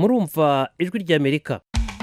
murumva ijwi ry'Amerika.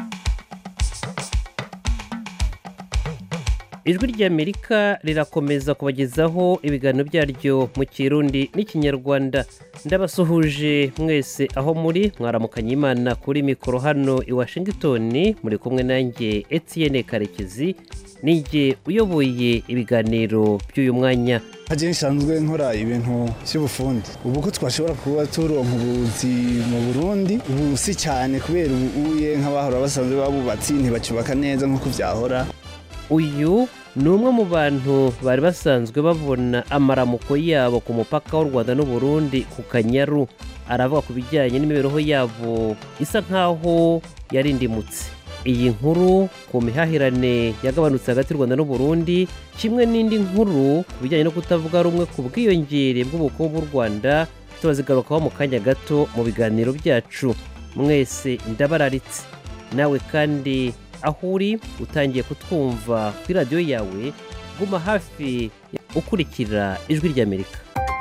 Ijwi ry'Amerika rirakomeza kubagezaho ibiganiro byaryo mu Kirundi n'Ikinyarwanda. Ndabasuhuje mwese aho muri, mwaramukanye Imana kuri mikoro hano i Washington, muri kumwe nanjye Etienne Karekezi, nije uyoboye ibiganiro by'uyu mwanya. Haje nsanzwe nkora ibintu by'ubufundi. Ubu ko twashobora kuba turonka ubuzi mu Burundi, ubu si cyane kubera ubuye nk'abahora basanzwe babubatsi ntibacubaka neza nk'uko vyahora. Uyu ni umwe mu bantu bari basanzwe babona amaramuko yabo ku mupaka w'u Rwanda n'u Burundi ku Kanyaru. Aravuga ku bijyanye n'imibereho yabo isa nkaho yarindimutse. Iyi nkuru ku mihahirane yagabanutse hagati y'u Rwanda n'u Burundi, kimwe n'indi nkuru ku bijyanye no kutavuga rumwe ku bwiyongere bw'ubukungu bw'u Rwanda, turazigarukaho mu kanya gato mu biganiro byacu. Mwese ndabararitse. Nawe kandi aho uri utangiye kutwumva kuri radiyo yawe, guma hafi ukurikira ijwi ry'Amerika.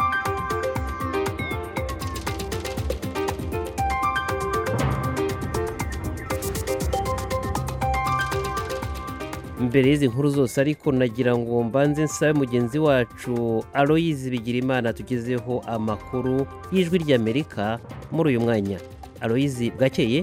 Mbere y'izi nkuru zose ariko nagira ngo mbanze nsabe mugenzi wacu Aloyizi Bigirimana tugezeho amakuru y'ijwi ry'Amerika muri uyu mwanya. Aloyizi, bwakeye?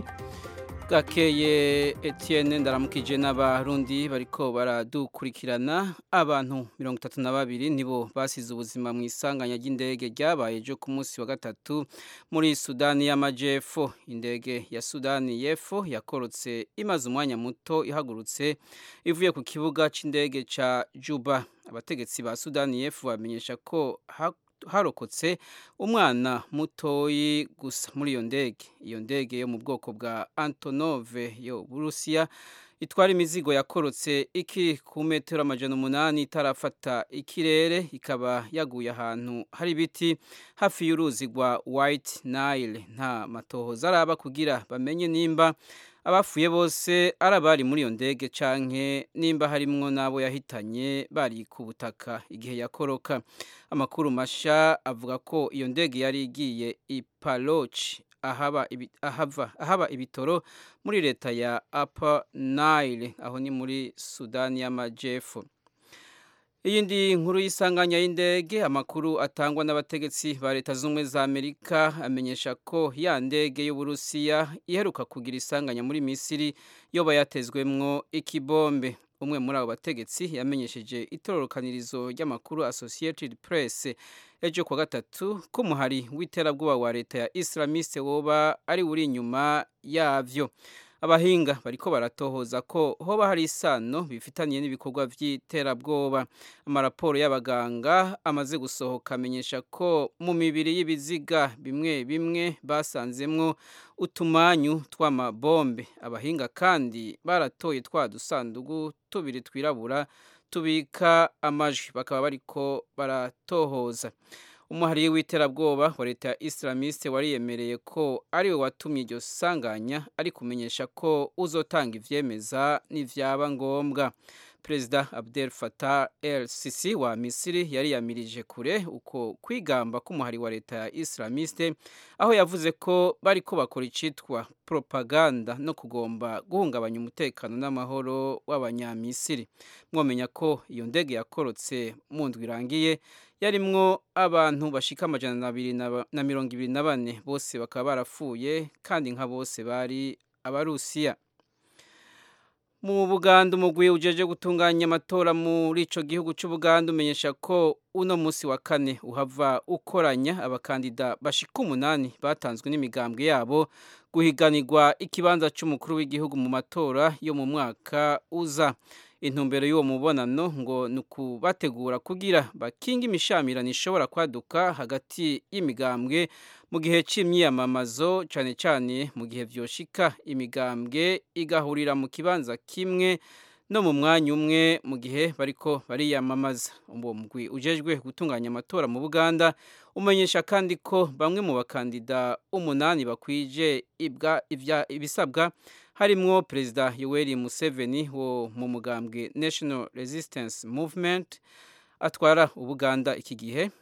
Bwakeye Etienne, ndaramukije n'abarundi bariko baradukurikirana. Abantu 32 nibo basize ubuzima mu isanganya ry'indege ryabaye ejo ku munsi wa gatatu muri Sudani y'Amajepfo. Indege ya Sudani y'Epfo yakorotse imaze umwanya muto ihagurutse ivuye ku kibuga c'indege ca Juba. Abategetsi ba Sudani y'Epfo bamenyesha ko harokotse umwana mutoyi gusa muri iyo ndege. Iyo ndege yo mu bwoko bwa Antonov yo Burusiya itwara imizigo yakorotse iki ku metero 800 itarafata ikirere, ikaba yaguye ahantu hari ibiti hafi y'uruzi rwa White Nile. Nta matohoza araba kugira bamenye nimba abafuye bose arabari muri iyo ndege canke nimba harimwo nabo yahitanye bari ku butaka igihe yakoroka. Amakuru masha avuga ko iyo ndege yari igiye i Paloch ahaba ibitoro muri leta ya Upper Nile, aho ni muri Sudani y'Amajepfo. Iyindi nkuru y'isanganya y'indege, amakuru atangwa n'abategetsi ba leta z'ubumwe za Amerika amenyesha ko ya ndege y'Uburusiya iheruka kugira isanganya muri Misiri yoba yatezwemwo ikibombe. Umwe muri abo bategetsi yamenyesheje itororokanirizo ry'amakuru Associated Press ejo kwa gatatu ko umuhari w'iterabwoba wa leta ya Islamiste woba ari uri inyuma yavyo. Abahinga bariko baratohoza ko hoba hari isano bifitaniye n'ibikorwa vy'iterabwoba. Amaraporo y'abaganga amaze gusohoka amenyesha ko mu mibiri y'ibiziga bimwe bimwe basanzemwo utumanyu tw'amabombe. Abahinga kandi baratoye twa dusandugu tubiri twirabura tubika amajwi, bakaba bariko baratohoza. Umuhari w'iterabwoba wa leta ya Islamiste wariyemereye ko ari we watumye iryo sanganya, ari kumenyesha ko uzotanga ivyemeza n'ivyaba ngombwa. Perezida Abdel Fattah el-Sisi wa Misiri yari yamirije kure uko kwigamba k'umuhari wa leta ya Islamiste, aho yavuze ko bariko bakora icitwa propaganda no kugomba guhungabanya umutekano n'amahoro w'abanyamisiri. Mwomenya ko iyo ndege yakorotse mu ndwi irangiye yarimwo abantu bashika 224, bose bakaba barapfuye kandi nka bose bari Abarusiya. Mu Buganda, umugwi ujeje gutunganya amatora muri ico gihugu c'Ubuganda umenyesha ko uno musi wa kane uhava ukoranya abakandida bashika 8 batanzwe n'imigambwe yabo guhiganirwa ikibanza c'umukuru w'igihugu mu matora yo mu mwaka uza. Intumbero y'uwo mubonano ngo nukubategura kugira bakinga imishamirano ishobora kwaduka hagati y'imigambwe mu gihe c'imyiyamamazo, cane cane mu gihe vyoshika imigambwe igahurira mu kibanza kimwe no mu mwanya umwe mu gihe bariko bariyamamaza. Uwo mugwi ujejwe gutunganya amatora mu Buganda umenyesha kandi ko bamwe mu bakandida 8 bakwije ibisabwa harimwo Perezida Yoweri Museveni wo mu mugambwe National Resistance Movement atwara Ubuganda iki gihe,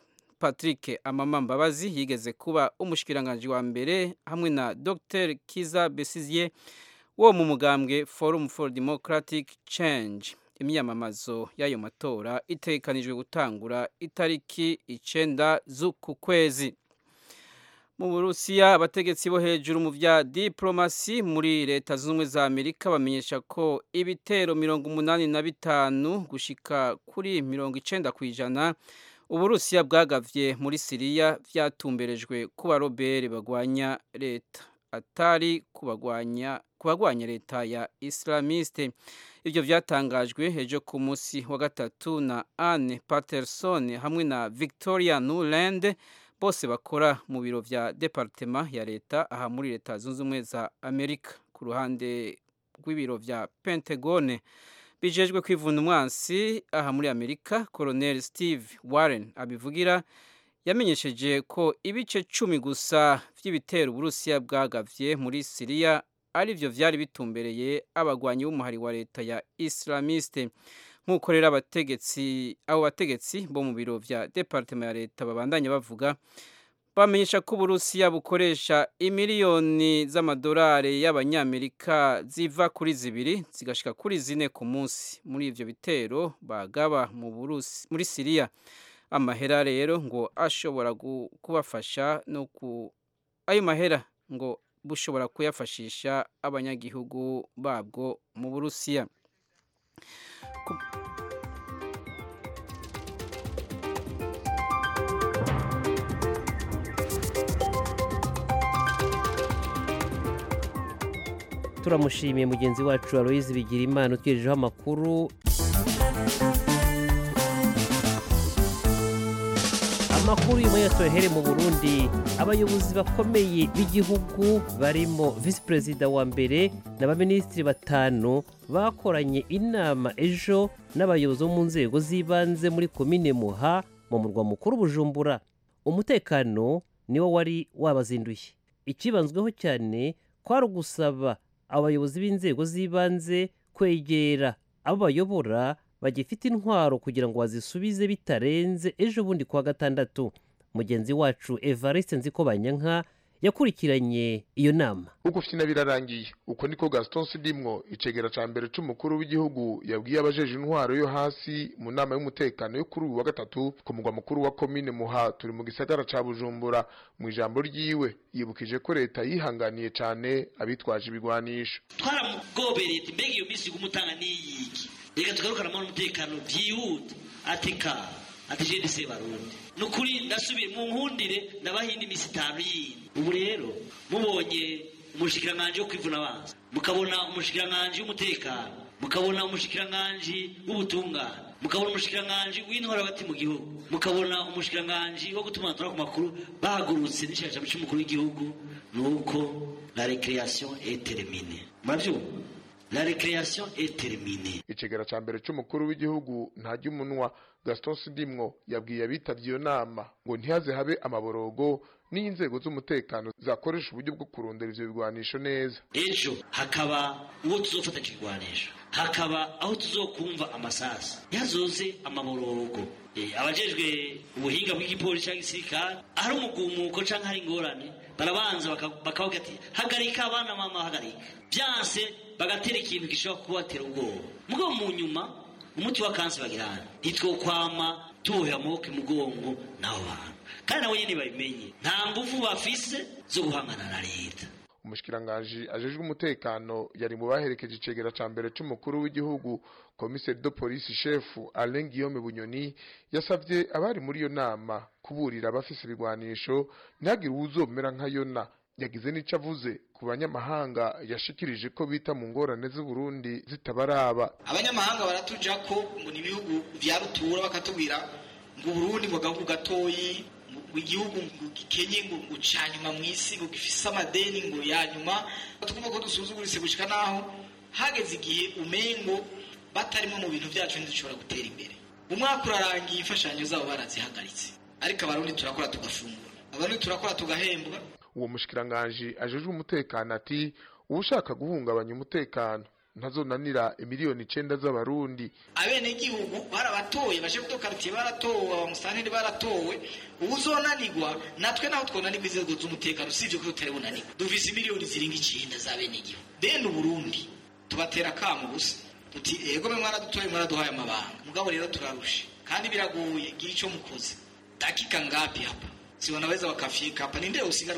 Patrick Amama Mbabazi yigeze kuba umushikiranganje wa mbere hamwe na Dr Kiza Besigye wo mu mugambwe Forum for Democratic Change. Imyamamazo y'ayo matora itekanijwe gutangura itariki 9 z'uku kwezi. Mu Burusiya abategetsi bo hejuru mu vya diplomasi muri leta z'ubumwe za Amerika bamenyesha ko ibitero 85 gushika kuri 90% Uburusiya bwagavye muri Syria vyatumberejwe kuba robere bagwanya leta atari kubagwanya leta ya Islamiste. Ivyo vyatangajwe ejo ku munsi wa gatatu na Anne Patterson hamwe na Victoria Nuland, bose bakora mu biro vya departement ya leta aha muri leta zunze ubumwe za Amerika. Ku ruhande rw'ibiro vya Pentagon bijejwe kwivuna umwansi aha muri Amerika, Colonel Steve Warren abivugira yamenyesheje ko ibice 10 gusa vy'ibitero Uburusiya bwagavye muri Syria arivyo vyari bitumbereye abagwanyi b'umuhari wa leta ya Islamiste. Nk'uko rero abo bategetsi bo mu biro vya departement ya leta babandanya bavuga, bamenyesha ko Uburusiya bukoresha imiliyoni z'amadolari y'abanyamerika ziva kuri 2 zigashika kuri 4 ku munsi muri ivyo bitero bagaba muri Syria. Amahera rero ngo ashobora kubafasha no ayo mahera ngo bushobora kuyafashisha abanyagihugu babwo mu Burusiya. Turamushimiye mugenzi wacu Aloise Bigirimana utwijeho amakuru. Amakuru y'umuyasohere mu Burundi, abayobozi bakomeye b'igihugu barimo Vice President wa mbere n'abaministri 5 bakoranye inama ejo n'abayobozi mu nzego z'ibanze muri komine Muha mu murwa mukuru Bujumbura. Umutekano niwo wari wabazinduye. Ikibanzweho cyane kwari gusaba abayobozi b'inzego z'ibanze kwegera abo bayobora bagifite intwaro kugira ngo bazisubize bitarenze ejo bundi kwa gatandatu. Mugenzi wacu Evariste Nzikobanyanka yakurikiranye iyo nama. Uko fitina birarangiye, uko niko Gaston Sidimwo icegera ca mbere c'umukuru w'igihugu yabwiye abajeje intwaro yo hasi mu nama y'umutekano yo kuri wa gatatu ku mugwa mukuru wa komine Muha turi mu gisagara ca Bujumbura. Mu ijambo ryiwe yibukije ko leta yihanganiye cane abitwaje ibigwanisho. Twaramugobereye mbega iyo misi gumutanga niyiki. Reka tugarukana mu mutekano byihuta ateka atije se Barundi. Nukuri ndasubiye mu nkundire ndabahindi misi 5 yindi. Ubu rero mubonye umushikiranganje wo kwivuna abanza, mukabona umushikiranganje w'umutekano, mukabona umushikiranganje w'ubutungane, mukabona umushikiranganje w'intwara bati mu gihugu, mukabona umushikiranganje wo gutuma ku makuru bahagurutse n'ishaje cy'umukuru w'igihugu, nuko la récréation est terminée. Mavyo la récréation est terminée. Icegera ca mbere c'umukuru w'igihugu ntajya umunwa Gaston Sidimwo yabwiye abitavye iyo nama ngo ntihaze habe amaborogo n'inzego z'umutekano zakoresha uburyo bwo kurondera ivyo bigwanisho neza. Ejo hakaba uwo tuzofata kigwanisho, hakaba aho tuzokumva amasasi yazoze amaborogo. Abajejwe ubuhinga bw'igipolisi cyangwa gisirikare ari umugumuko canke hari ingorane barabanza bakavuga ati hagarika abana mama hagarika, byanse bagatera ikintu gishobora kubatera ubwoba. Mugabo mu nyuma umuti wa kansi bagirana itwokwama tuhe amaboko mugongo naho bantu kandi nabo nyene babimenye nta nguvu bafise zo guhangana na leta. Umushikiranganje ajejwe umutekano yari mu baherekeje icegera ca mbere c'umukuru w'igihugu Commissaire de Police Chef Alain Guillaume Bunyoni yasavye abari muri iyo nama kuburira abafise ibigwanisho ntihagire uzomera nka Yona. Yagize n'ico avuze ku banyamahanga yashikirije ko bita mu ngorane z'u Burundi zitabaraba. Abanyamahanga baratuja ko ngo ni bihugu vya rutura bakatubwira ngo Burundi ngo gahugu gatoyi igihugu gikenye ngo ucanyuma mwisi ngo gifise amadeni ngo yanyuma tukumva ko dusuzuguritse gushika naho hageze igihe umengo batarimo mu bintu byacu ntidushobora gutera imbere. Umwaka urarangiye imfashanyo zabo barazihagaritse, ariko abarundi turakora tugafungura, abarundi turakora tugahembwa. Uwo mushikiranganje ajejwe umutekano ati ushaka guhungabanya umutekano ntazonanira miliyoni 9 z'abarundi. Abenegihugu barabatoye baje kudo quartier baratowe abamusanteri baratowe ubuzonanirwa natwe naho twonanirwa inzego z'umutekano sivyo ko tutaribonanirwa dufise miliyoni ziringa 9 z'abenegihugu bene Burundi tubatera kamo gusa tuti ego mwe mwaradutoye mwaraduhaye amabanga mugabo rero turarusha kandi biragoye gira ico mukoze dakika ngapi hapa si wanaweza wakafika hapa ninde usigara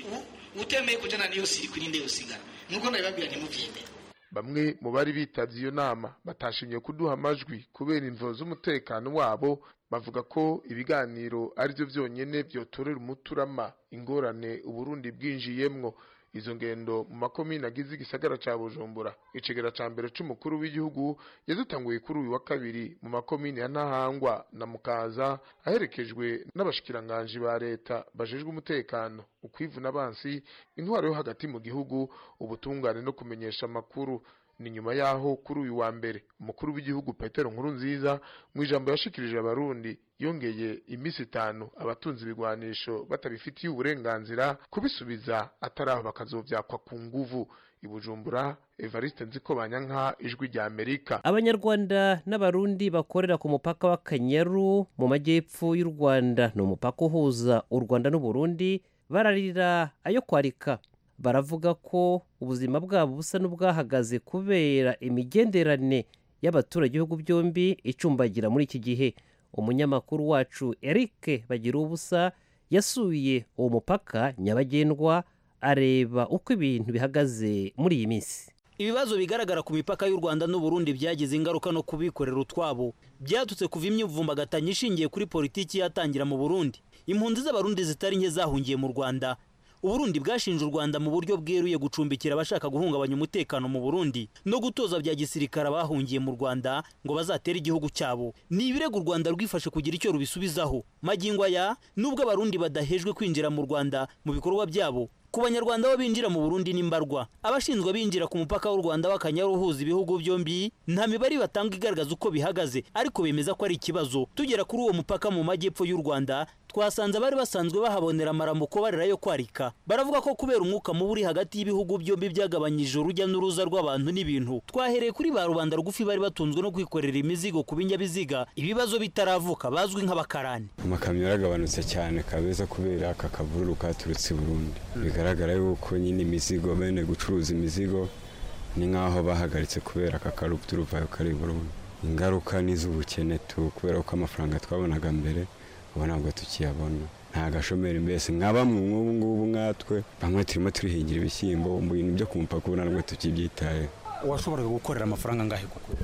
utemeye kujana niyo siri kuri ninde usigara nuko nabibabwira ntimuvyemere. Bamwe mu bari bitavye iyo nama batashimye kuduha amajwi kubera imvo z'umutekano wabo, bavuga ko ibiganiro ari byo byonyene byotorera umuturama ingorane Uburundi bwinjiyemwo. Izo ngendo mu makomine agize igisagara ca Bujumbura icegera ca mbere c'umukuru w'igihugu yazitanguye kuri uyu wa kabiri mu makomine ya Ntahangwa na Mukaza aherekejwe n'abashikiranganje ba leta bajejwe umutekano, ukwivuna abansi, intwaro yo hagati mu gihugu, ubutungane no kumenyesha amakuru. Ni nyuma yaho kuri uyu wa mbere umukuru w'igihugu Petero Nkurunziza mu ijambo yashikirije abarundi yongeye imisi 5 abatunzi bigwanisho batabifitiye uburenganzira kubisubiza ataraho bakazovyakwa ku nguvu. Ibujumbura, Evariste Nzikobanyanka, Ijwi rya Amerika. Abanyarwanda n'abarundi bakorera ku mupaka wa Kanyaru mu majyepfo y'u Rwanda, no mupaka uhuza u Rwanda n'u Burundi, bararira ayo kwarika. Baravuga ko ubuzima bwabo busa n'ubwahagaze kubera imigenderane y'abaturage ibihugu byombi icumbagira muri iki gihe. Umunyamakuru wacu Eric Bagirubusa yasuye uwo mupaka nyabagendwa areba uko ibintu bihagaze muri iyi minsi. Ibibazo bigaragara ku mipaka y'u Rwanda n'u Burundi byagize ingaruka no kubikorera utwabo, byatutse kuva imyivumbagatanya ishingiye kuri politiki yatangira mu Burundi. Impunzi z'abarundi zitari nke zahungiye mu Rwanda. Uburundi bwashinje u Rwanda mu buryo bweruye gucumbikira abashaka guhungabanya umutekano mu Burundi no gutoza bya gisirikare bahungiye mu Rwanda ngo bazatera igihugu cyabo. Ni ibirego u Rwanda rwifashe kugira icyo rubisubizaho. Magingo aya nubwo abarundi badahejwe kwinjira mu Rwanda mu bikorwa byabo, ku banyarwanda bo binjira mu Burundi n'imbarwa. Abashinzwe binjira ku mupaka w'u Rwanda w'Akanyaru uhuza ibihugu byombi nta mibare batanga igaragaza uko bihagaze, ariko bemeza ko ari ikibazo. Tugera kuri uwo mupaka mu majyepfo y'u Rwanda twasanze bari basanzwe bahabonera amaramuko barera yo kwarika. Baravuga ko kubera umwuka mubi hagati y'ibihugu byombi byagabanyije urujya n'uruza rw'abantu n'ibintu. Twahereye kuri ba rubanda rugufi bari batunzwe no kwikorera imizigo ku binyabiziga, ibibazo bitaravuka bazwi nk'abakarani. Amakamyo yaragabanutse cyane kabeza kubera aka kavururu katurutse i Burundi. Bigaragara yuko nyine imizigo bene gucuruza imizigo ni nkaho bahagaritse kubera aka karuturuvayo kari i Burundi. Ingaruka n'iz'ubukene kubera ko amafaranga twabonaga mbere ntabwo tukiyabona. Nta gashomeri mbese nka bamwe ngubu nkatwe bamwe turimo turihingira ibishyimbo mu bintu byo ku mupaka ubu ntabwo tukibyitaye. Washoboraga gukorera amafaranga angahe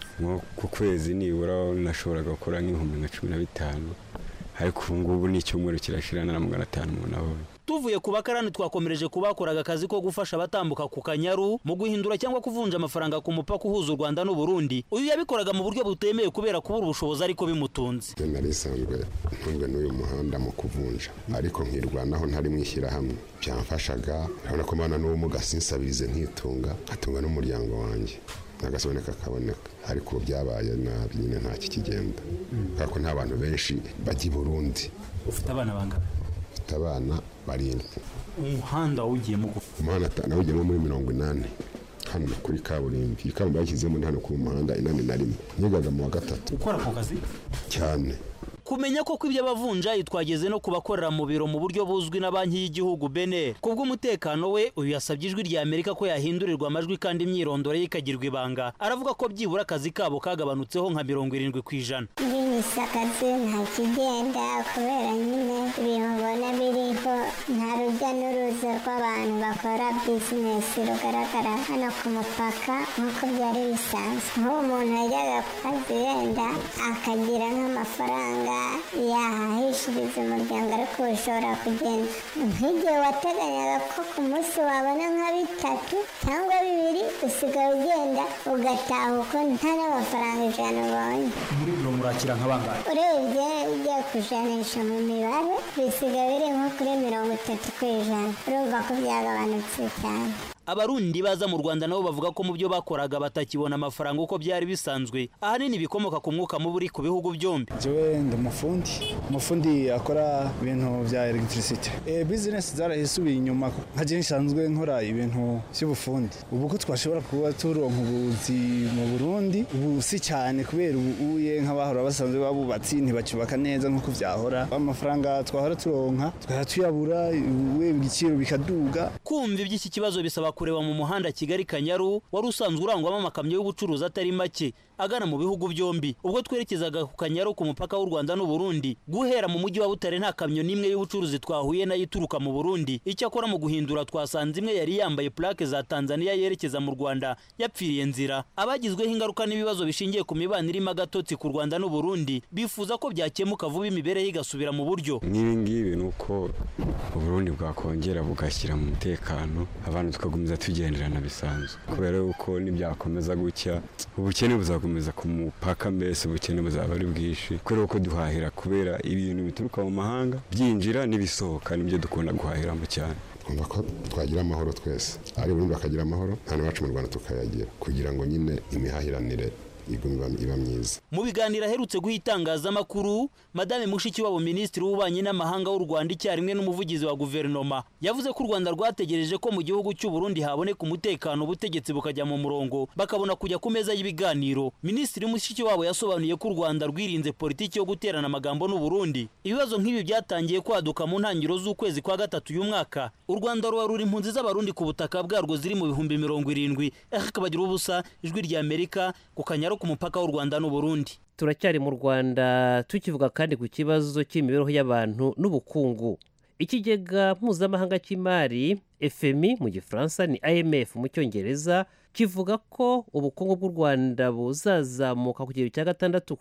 ku kwezi? Nibura nashoboraga gukora nk'ibihumbi 15, ariko ubu ngubu n'icyumweru kirashirana na 500 umuntu abonye. Tuvuye ku bakarani twakomereje kubakoraga akazi ko gufasha abatambuka ku Kanyaru mu guhindura cyangwa kuvunja amafaranga ku mupaka uhuza u Rwanda n'u Burundi. Uyu yabikoraga mu buryo butemeye kubera kubura ubushobozi ariko bimutunze. Narisanzwe ntunzwe n'uyu muhanda mu kuvunja, ariko nkirwanaho ntari mwishyira hamwe byamfashaga. Urabona ko mbana n'ubumuga sinsabirize nkitunga, atunga n'umuryango wanjye nagasoboneka kaboneka, ariko byabaye nabi nyine nta kikigenda kuko nta bantu benshi bajya i Burundi. Ufite abana bangahe? Abana 7. Umuhanda ugiyemo umuhanda nawugiyemo muri 80 hano kuri kaburimbo. Ikambo yashyizemo hano ku muhanda 81. Nigaga mu wa 3. Ukora ku kazi cyane. Kumenya ko kw'ibyo bavunjayi twageze no kubakorera mu biro mu buryo buzwi na banki y'igihugu BNR. Kubw'umutekano we uyu yasabye Ijwi rya Amerika ko yahindurirwa amajwi kandi imyirondoro ye ikagirwa ibanga. Aravuga ko byibura akazi kabo kagabanutseho nka 70%. Akazi nta kigenda kubera nyine ibintu mbona biriho nta rujya n'uruza rw'abantu bakora bizinesi rugaragara hano ku mupaka nk'uko byari bisanzwe. Nk'umuntu yajyaga ku kazi yenda akagira nk'amafaranga yahahishiriza umuryango, ariko ushobora kugenda nk'igihe wateganyaga ko ku munsi wabona nka 3 cyangwa 2 usigaye ugenda ugataha uko nta n'amafaranga 100 ubonye. Muri biro murakira nk'abangana? Urebye ugiye kujanisha mu mibare bisigaye biri nko kuri 30%. Urumva ko byagabanutse cyane. abarundi baza mu Rwanda nabo bavuga ko mu byo bakoraga batakibona amafaranga uko byari bisanzwe, ahanini bikomoka ku mwuka mubi ku bihugu byombi. Jewe ndi umufundi akora ibintu bya electricity. Business zarahisubiye inyuma, nkaje nsanzwe nkora ibintu by'ubufundi. Ubu ko twashobora kuba turonka ubuzi mu Burundi, ubu si cyane kubera ubuye nk'abahora basanzwe babubatsi ntibacubaka neza nk'uko vyahora. Amafaranga twahora turonka tuyabura, ibiciro bikaduga. Kumva iby'iki kibazo bisaba kureba mu muhanda Kigali Kanyaru wari usanzwe urangwamo amakamyo y'ubucuruzi atari make agana mu bihugu byombi. Ubwo twerekezaga ku Kanyaru ku mupaka w'u Rwanda n'u Burundi, guhera mu mujyi wa Butare nta kamyo nimwe y'ubucuruzi twahuye nayo ituruka mu Burundi. Icyakora mu guhindura twasanze imwe yari yambaye plaque za Tanzania yerekeza mu Rwanda yapfiriye nzira. Abagizweho ingaruka n'ibibazo bishingiye ku mibanire y'agatotsi ku Rwanda n'u Burundi bifuza ko byakemuka vuba imibereho igasubira mu buryo. Ngibi nuko Uburundi bwakongera bugashyira mu mutekano, abantu tukagumiza tugenderana bisanzwe, kubera uko nibyakomeza gutya ubukene buzakomeza ku mupaka, mbese ubukene buzaba ari bwishi, kubera uko duhahira, kubera ibintu bituruka mu mahanga byinjira n'ibisohoka nibyo dukunda guhahiramo cyane. Twumva ko twagira amahoro twese, ari Burundi bakagira amahoro, nta n'abacu mu Rwanda tukayagira, kugira ngo nyine imihahiranire iba myiza. Mu biganiro aherutse guha itangazamakuru, Madame Mushikiwabo Minisitiri w'Ububanyi n'Amahanga w'u Rwanda icyarimwe n'umuvugizi wa guverinoma yavuze ko u Rwanda rwategereje ko mu gihugu cy'u Burundi haboneka umutekano, ubutegetsi bukajya mu murongo bakabona kujya ku meza y'ibiganiro. Minisitiri Mushikiwabo yasobanuye ko u Rwanda rwirinze politiki yo guterana amagambo n'u Burundi. Ibibazo nk'ibi byatangiye kwaduka mu ntangiriro z'ukwezi kwa gatatu uyu mwaka. U Rwanda rubarura impunzi z'abarundi ku butaka bwarwo ziri mu bihumbi 70. Akabagira ubusa, Ijwi rya Amerika ku Kanyaru ku mupaka w'u Rwanda n'u Burundi. Turacyari mu Rwanda tukivuga kandi ku kibazo cy'imibereho y'abantu n'ubukungu. Ikigega mpuzamahanga cy'imari FMI mu Gifaransa ni IMF mu Cyongereza kivuga ko ubukungu bw'u Rwanda buzazamuka ku kigero cya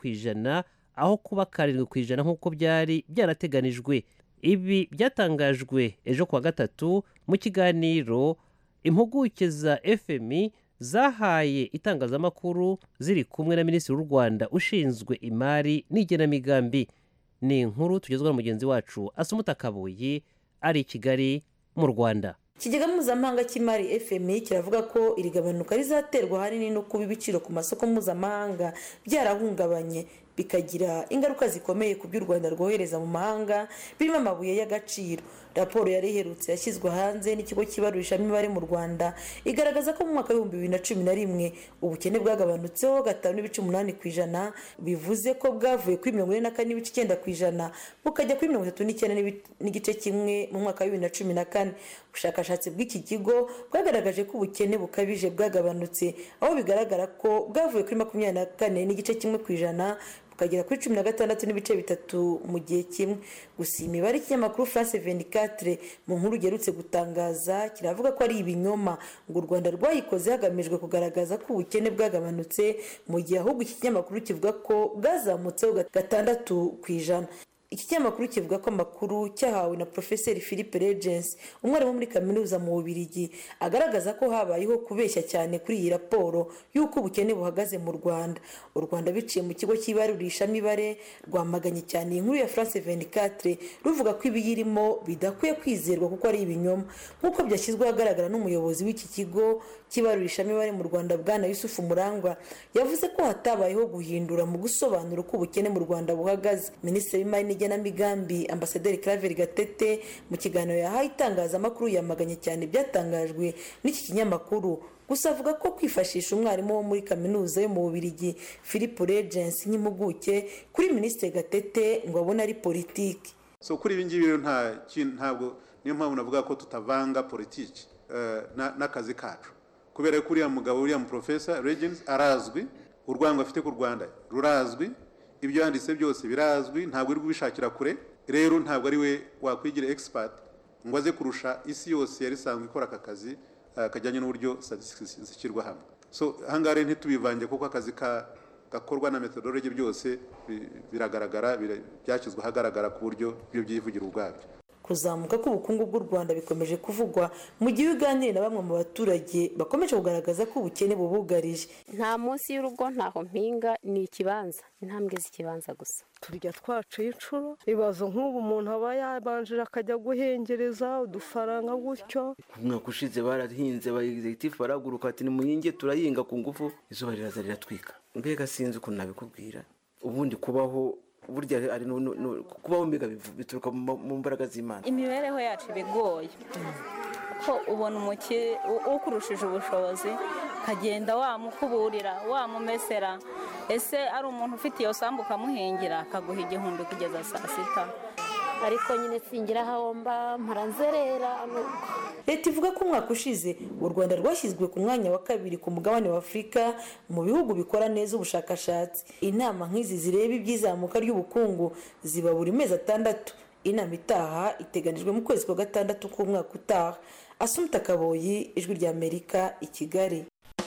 6% aho kuba 7% nk'uko byari byarateganijwe. Ibi byatangajwe ejo kuwa gatatu mu kiganiro impuguke za FMI zahaye itangazamakuru ziri kumwe na Minisitiri w'u Rwanda ushinzwe imari n'igenamigambi. Ni inkuru tugezwa na mugenzi wacu Asumuta Kabuyi ari i Kigali mu Rwanda. Ikigega mpuzamahanga cy'imari FMI kiravuga ko iri gabanuka rizaterwa ahanini no kuba ibiciro ku masoko mpuzamahanga byarahungabanye, bikagira ingaruka zikomeye ku by'u Rwanda rwohereza mu mahanga birimo amabuye y'agaciro. Raporo yari iherutse yashyizwe hanze n'ikigo cy'ibarurishamibare mu Rwanda igaragaza ko mu mwaka wa 2011 ubukene bwagabanutseho 5.8%, bivuze ko bwavuye kuri 44.9% bukajya kuri 39.1% mu mwaka wa 2014. Ubushakashatsi bw'iki kigo bwagaragaje ko ubukene bukabije bwagabanutse, aho bigaragara ko bwavuye kuri 24.1% bukagera kuri 16.3% mu gihe kimwe. Gusa imibare ikinyamakuru France 24 mu nkuru gerutse gutangaza kiravuga ko ari ibinyoma, ngo u Rwanda rwayikoze hagamijwe kugaragaza ko ubukene bwagabanutse, mu gihe ahubwo iki kinyamakuru kivuga ko bwazamutseho 6%. Iki kinyamakuru kivuga ko amakuru cyahawe na Professor Philippe Regens, umwarimu muri kaminuza mu Bubiligi, agaragaza ko habayeho kubeshya cyane kuri iyi raporo y'uko ubukene buhagaze mu Rwanda. U Rwanda biciye mu kigo cy'ibarurishamibare rwamaganye cyane inkuru ya France 24 ruvuga ko ibiyirimo bidakwiye kwizerwa kuko ari ibinyoma, nk'uko byashyizwe ahagaragara n'umuyobozi w'iki kigo cy'ibarurishamibare mu Rwanda Bwana Yusufu Murangwa. Yavuze ko hatabayeho guhindura mu gusobanura uko ubukene mu Rwanda buhagaze. Minisitiri w'Imari n'igenamigambi Ambasaderi Claver Gatete mu kiganiro yahaye itangazamakuru yamaganye cyane byatangajwe n'iki kinyamakuru. Gusa avuga ko kwifashisha umwarimu wo muri kaminuza yo mu Bubiligi Philippe Regens nk'impuguke kuri Minisitiri Gatete ngo abone ari politiki. So kuri ibi ngibi rero ntabwo, niyo mpamvu navuga ko tutavanga politiki n'akazi kacu, kubera ko uriya mugabo uriya mu Professor Regens arazwi, urwango afite ku Rwanda rurazwi, ibyo yanditse byose birazwi, ntabwo uri kubishakira kure. Rero ntabwo ari we wakwigira expert ngo aze kurusha isi yose yari isanzwe ikora aka kazi kajyanye n'uburyo statistics zishyirwa hamwe. So ahangaha rero ntitubivange kuko akazi gakorwa na methodology byose biragaragara, byashyizwe ahagaragara ku buryo byo byivugira ubwabyo. Ku kuzamuka k'ubukungu bw'u Rwanda bikomeje kuvugwa mu gihe uganira na bamwe mu baturage bakomeje kugaragaza ko ubukene bubugarije. Nta munsi y'urugo ntaho mpinga, ni ikibanza, intambwe z'ikibanza gusa. Turya twaciye inshuro, ibibazo nk'ubu umuntu aba yabanjira akajya guhengereza udufaranga gutyo. Umwaka ushize barahinze executive baraguruka ati nimuhinge turahinga ku ngufu, izuba riraza riratwika. Mbega sinzi ukuntu nabikubwira. Ubundi kubaho burya ari kubaho mbega bituruka mu mbaraga z'Imana. Imibereho yacu bigoye ko ubona ukurushije ubushobozi kagenda wamukuburira wamumesera, ese ari umuntu ufite iyo sambu ukamuhingira akaguha 1,000 kugeza saa 6, ariko nyine singira hahomba mparanzerera. Leta ivuga ko umwaka ushize u Rwanda rwashyizwe ku mwanya wa 2 ku mugabane wa Afurika mu bihugu bikora neza ubushakashatsi. Inama nk'izi zireba ibyizamuka ry'ubukungu ziba buri mezi 6. Inama itaha iteganijwe mu kwezi kwa 6 k'umwaka utaha. Asumta Kaboyi, Ijwi rya Amerika, i Kigali.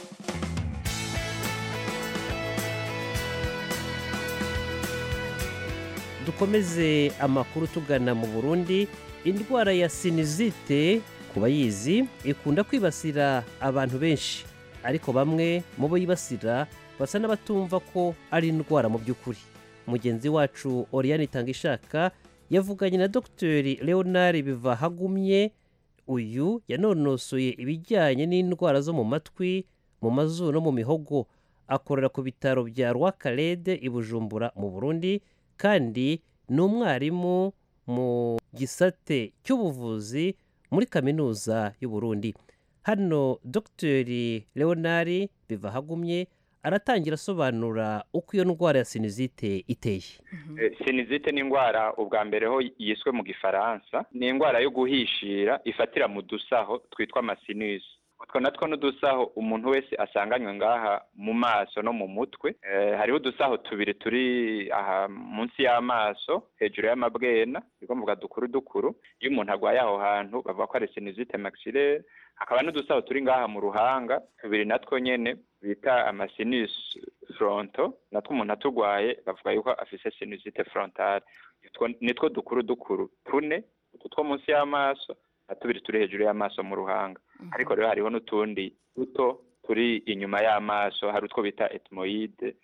Dukomeze amakuru tugana mu Burundi. Indwara ya sinizite ku bayizi ikunda kwibasira abantu benshi, ariko bamwe mu bo yibasira basa n'abatumva ko ari indwara mu by'ukuri. Mugenzi wacu Oriane Tangishaka yavuganye na Dr Leonard Bivahagumye. Uyu yanonosoye ibijyanye n'indwara zo mu matwi, mu mazuru no mu mihogo. Akorera ku bitaro bya Rwakarede i Bujumbura mu Burundi, kandi ni umwarimu mu gisate cy'ubuvuzi muri kaminuza y'u Burundi. Hano Dr Leonard Bivahagumye aratangira asobanura uko iyo ndwara ya sinizite iteye. Sinizite ni indwara ubwa mbere ho yiswe mu Gifaransa, ni indwara yo guhishira ifatira mu dusaho twitwa amasinus. Utwo natwo n'udusaho umuntu wese asanganywe ngaha mu maso no mu mutwe. Hariho udusaho tubiri turi aha munsi y'amaso hejuru y'amabwena, biko mvuga dukuru. Iyo umuntu agwaye aho hantu bavuga ko ari sinizite maxillaire. Hakaba n'udusaho turi ngaha mu ruhanga tubiri natwo nyene bita amasinus fronto, natwo umuntu atugwaye bavuga yuko afise sinusite frontale. Nitwo dukuru tune, utwo munsi y'amaso atubiri turi hejuru y'amaso mu ruhanga. Ariko rero hariho n'utundi duto turi inyuma y'amaso, hari utwo bita ethmoide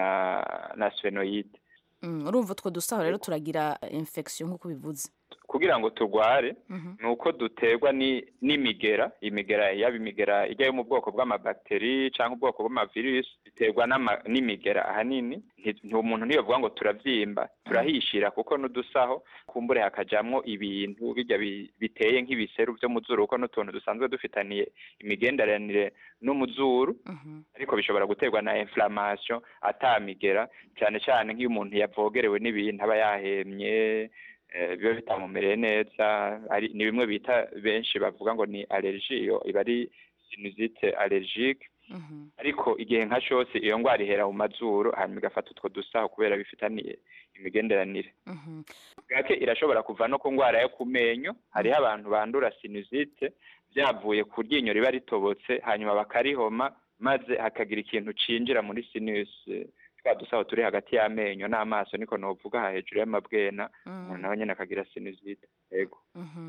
na sphenoide. Urumva utwo dusaho rero turagira infection nk'uko bivuze. Kugira ngo turware nuko duterwa n'imigera, yaba imigera ijya yo mu bwoko bw'amabakteri cyangwa ubwoko bw'amavirus, biterwa n'imigera ahanini. Umuntu niyo avuga ngo turavyimba, turahishira kuko n'udusaho kumbure hakajamwo ibintu bijya biteye nk'ibiseru byo mu zuru, kuko n'utuntu dusanzwe dufitaniye imigenderanire no mu zuru, ariko bishobora guterwa na inflammation atamigera, cyane cyane nk'iyo umuntu yavogerewe n'ibintu aba yahemye biba bitamumereye neza. Ni bimwe bita benshi bavuga ngo ni allergie, iba ari sinusite allergique. Ariko igihe nka cyose iyo ndwara ihera mu mazuru hanyuma igafata utwo dusaho kubera bifitaniye imigenderanire. Gake irashobora kuva no ku ndwara yo ku menyo. Hariho abantu bandura sinusite byavuye ku ryinyo riba ritobotse hanyuma bakarihoma, maze hakagira ikintu cinjira muri sinus, dusaho turi hagati y'amenyo n'amaso, niko novuga hejuru y'amabwena, umuntu nawe nyene akagira sinusite. Yego.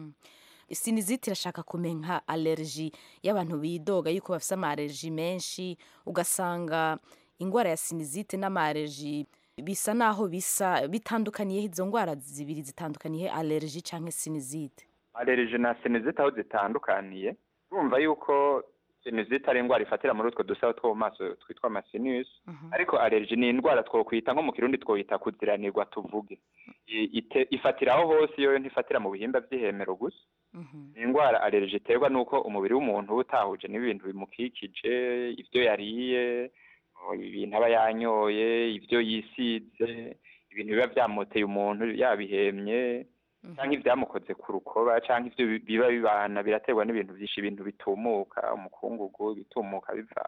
Sinizite irashaka kumenya allergie y'abantu bidoga yuko bafite allergie menshi, ugasanga ingwara ya sinizite n'amallergie bisa naho bisa bitandukaniye. Izo ngwara zibiri zitandukaniye, allergie canke sinizite? Allergie na sinizite aho zitandukaniye, urumva yuko sinusite ari indwara ifatira muri utwo dusaho two mu maso twitwa amasinus. Ariko allergie ni indwara twokwita nko mu kirundi twoyita kuziranirwa tuvuge. Ifatira aho hose, iyo ntifatira mu bihimba by'ihemero gusa. Ni indwara allergie iterwa nuko umubiri w'umuntu utahuje n'ibintu bimukikije, ibyo yariye, ibintu aba yanyoye, ibyo yisize, ibintu biba byamuteye umuntu yabihemye, cyangwa ibyamukoze ku rukoba, cyangwa ibyo biba bibana biraterwa n'ibintu byinshi, ibintu bitumuka, umukungugu bitumuka biva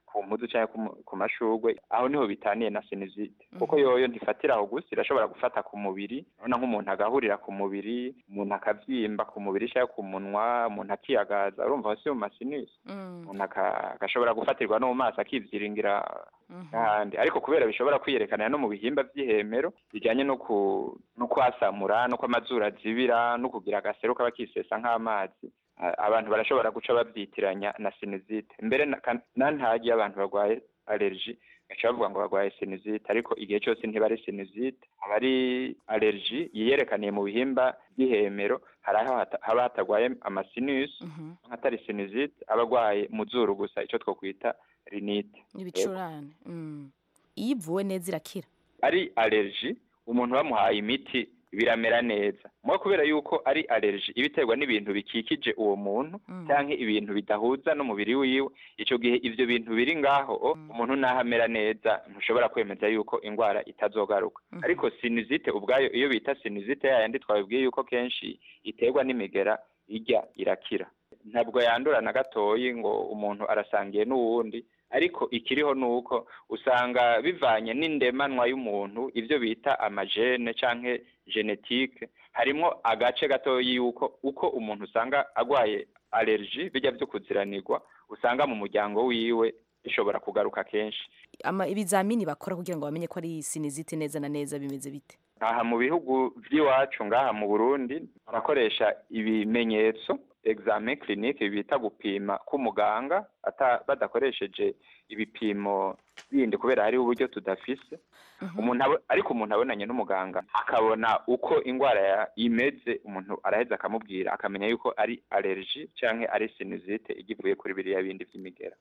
ku mpuzu cyangwa ku mashurwe aho niho bitaniye na sinizite kuko yoyo ntifatira aho gusa irashobora gufata ku mubiri urabona nk'umuntu agahurira ku mubiri umuntu akabyimba ku mubiri cyangwa ku munwa umuntu akiyagaza urumva hose mu masinisi umuntu agashobora gufatirwa no mu maso akivyiringira n'ahandi ariko kubera bishobora kwiyerekana no mu bihimba by'ihemero bijyanye no kwasamura no kw'amazuru azibira no kugira agasero kaba kisesa nk'amazi abantu barashobora guca babyitiranya na sinizite mbere nantagiye abantu barwaye allergie gacha bavuga ngo barwaye sinizite ariko igihe cyose ntibari sinizite aba ari allergie yiyerekaniye mu bihimba by'ihemero haraho haba hatagwaye amasinus atari sinizite abagwaye mu zuru gusa icyo twokwita rinite ibicurane iyo ivuwe neza irakira ari allergie umuntu bamuhaye imiti biramera neza mwa kubera yuko ari allergie ibiterwa n'ibintu bikikije uwo muntu cyangwa ibintu bidahuza no mubiri wiwe ico gihe ivyo bintu biri ngaho umuntu nahamera neza ntushobora kwemeza yuko ingwara itazogaruka ariko sinizite ubwayo iyo bita sinizite yandi twabibwiye yuko kenshi iterwa n'imigera ijya irakira ntabwo yandura na gatoyi ngo umuntu arasangiye n'uwundi ariko ikiriho nuko usanga bivanye n'indemanwa y'umuntu ivyo bita amagene canke genetique harimo agace gatoyi yuko uko umuntu usanga agwaye allergie bijya byo kuziranirwa usanga mu muryango wiwe bishobora kugaruka kenshi ibizamini bakora kugira ngo bamenye ko ari sinizite neza na neza bimeze bite aha mu bihugu by'iwacu ngaha mu Burundi barakoresha ibimenyetso examen clinique bita gupima k'umuganga badakoresheje ibipimo bindi kubera hari uburyo tudafise ariko umuntu abonanye n'umuganga akabona uko ingwara imeze umuntu araheza akamubwira akamenya yuko ari allergie canke ari sinusite igivuye kuri biriya bindi vy'imigera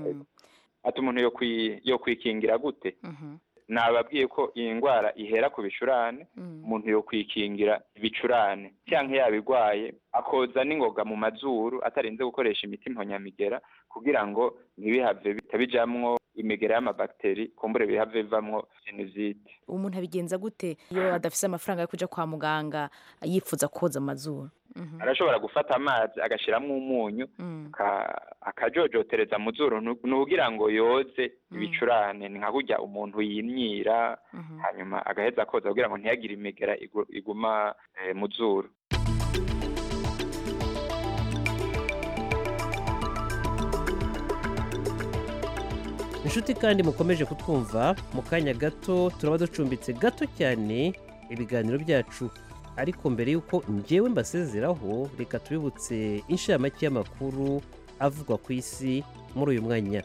ati umuntu yo kwikingira gute nababwiye ko iyi ndwara ihera ku bicurane umuntu yo kwikingira ibicurane cyangwa yabigwaye akoza n'ingoga mu mazuru atarinze gukoresha imiti mponyamigera kugira ngo ntibihave bitabijamwo imigera y'amabakteri kumbure bihave bivamwo sinusite umuntu abigenza gute iyo adafise amafaranga yo kuja kwa muganga yifuza koza amazuru arashobora gufata amazi agashiramwo umunyu akajojotereza mu zuru nukugira ngo yoze ibicurane ni nka kurya umuntu yimyira hanyuma agaheza koza kugira ngo ntiyagire imigera iguma mu zuru inshuti kandi mukomeje kutwumva mu kanya gato turaba ducumbitse gato cyane ibiganiro byacu ariko mbere y'uko njyewe mbasezeraho reka tubibutse inshamake y'amakuru avugwa ku isi muri uyu mwanya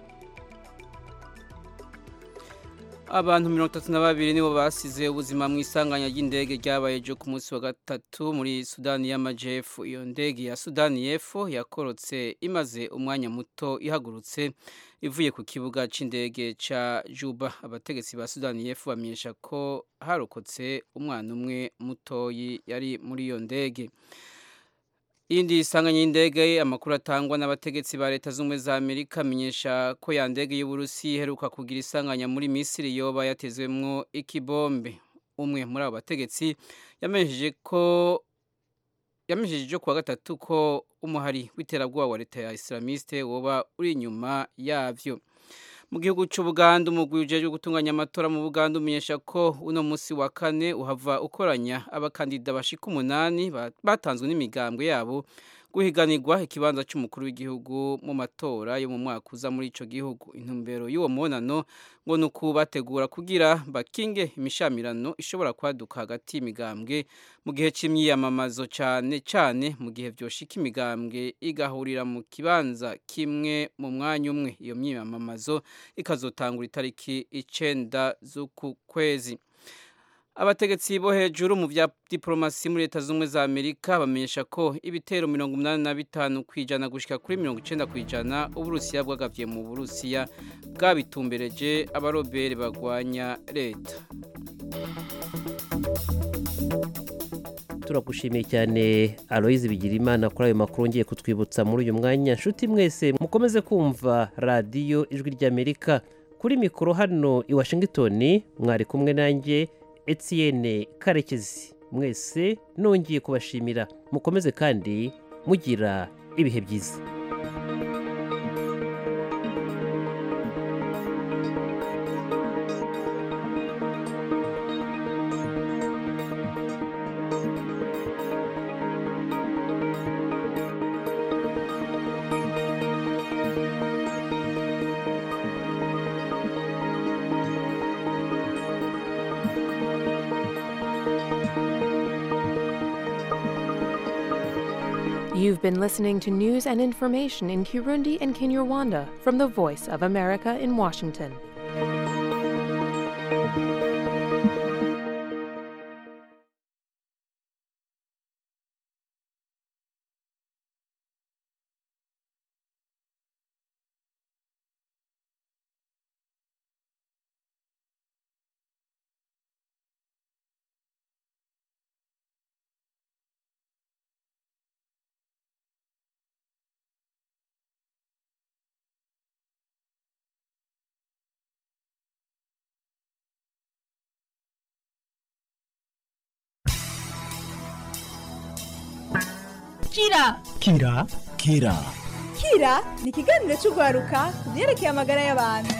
abantu 32 nibo basize ubuzima mu isanganya ry'indege ryabaye ejo ku munsi wa gatatu muri Sudani y'Amajepfo iyo ndege ya Sudani y'Epfo yakorotse imaze umwanya muto ihagurutse ivuye ku kibuga c'indege ca Juba abategetsi ba Sudani y'Epfo bamenyesha ko harokotse umwana umwe mutoyi yari muri iyo ndege Indi sanganya y'indege amakuru atangwa n'abategetsi ba leta z'umwe za Amerika amenyesha ko ya ndege y'Uburusi iheruka kugira isanganya muri Misiri yoba yatezwemwo ikibombe umwe muri abo bategetsi yamenyesheje kuwa gatatu ko umuhari w'iterabwoba wa leta ya Islamiste woba uri inyuma yavyo mu gihugu cy'Ubuganda umugwi ujejwe gutunganya amatora mu Buganda umenyesha ko uno musi wa kane uhava ukoranya abakandida bashika 8 batanzwe n'imigambwe yabo guhiganirwa ikibanza cy'umukuru w'igihugu mu matora yo mu mwaka uza muri ico gihugu intumbero y'uwo monano ngo nukubategura kugira bakinge imishamirano ishobora kwaduka hagati y'imigambwe mu gihe c'imyiyamamazo cyane mu gihe byoshika imigambwe igahurira mu kibanza kimwe mu mwanya umwe iyo myiyamamazo ikazotangura itariki 9 z'uku kwezi abategetsi bo hejuru mu vya diplomasi muri leta z'umwe za Amerika bamenyesha ko ibitero 85% kwijana gushika kuri 90% Uburusiya bwagavye mu Burusiya bwabitumbereje abarobere bagwanya leta. Turagushimiye cyane Aloise Bigirimana kuri ayo makuru ngiye kutwibutsa muri uyu mwanya nshuti mwese mukomeze kumva radio ijwi ry'Amerika kuri mikoro hano i Washington mwari kumwe nanjye Etienne Karekezi mwese nongeye kubashimira mukomeze kandi mugira ibihe byiza You've been listening to news and information in Kirundi and Kinyarwanda from the Voice of America in Washington. Kira ni ikiganiro cy'urwaruka ku byerekeye amagara y'abantu.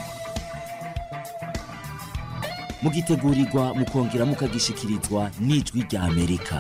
Mugitegurirwa mukongera mukagishikirizwa n'ijwi rya Amerika.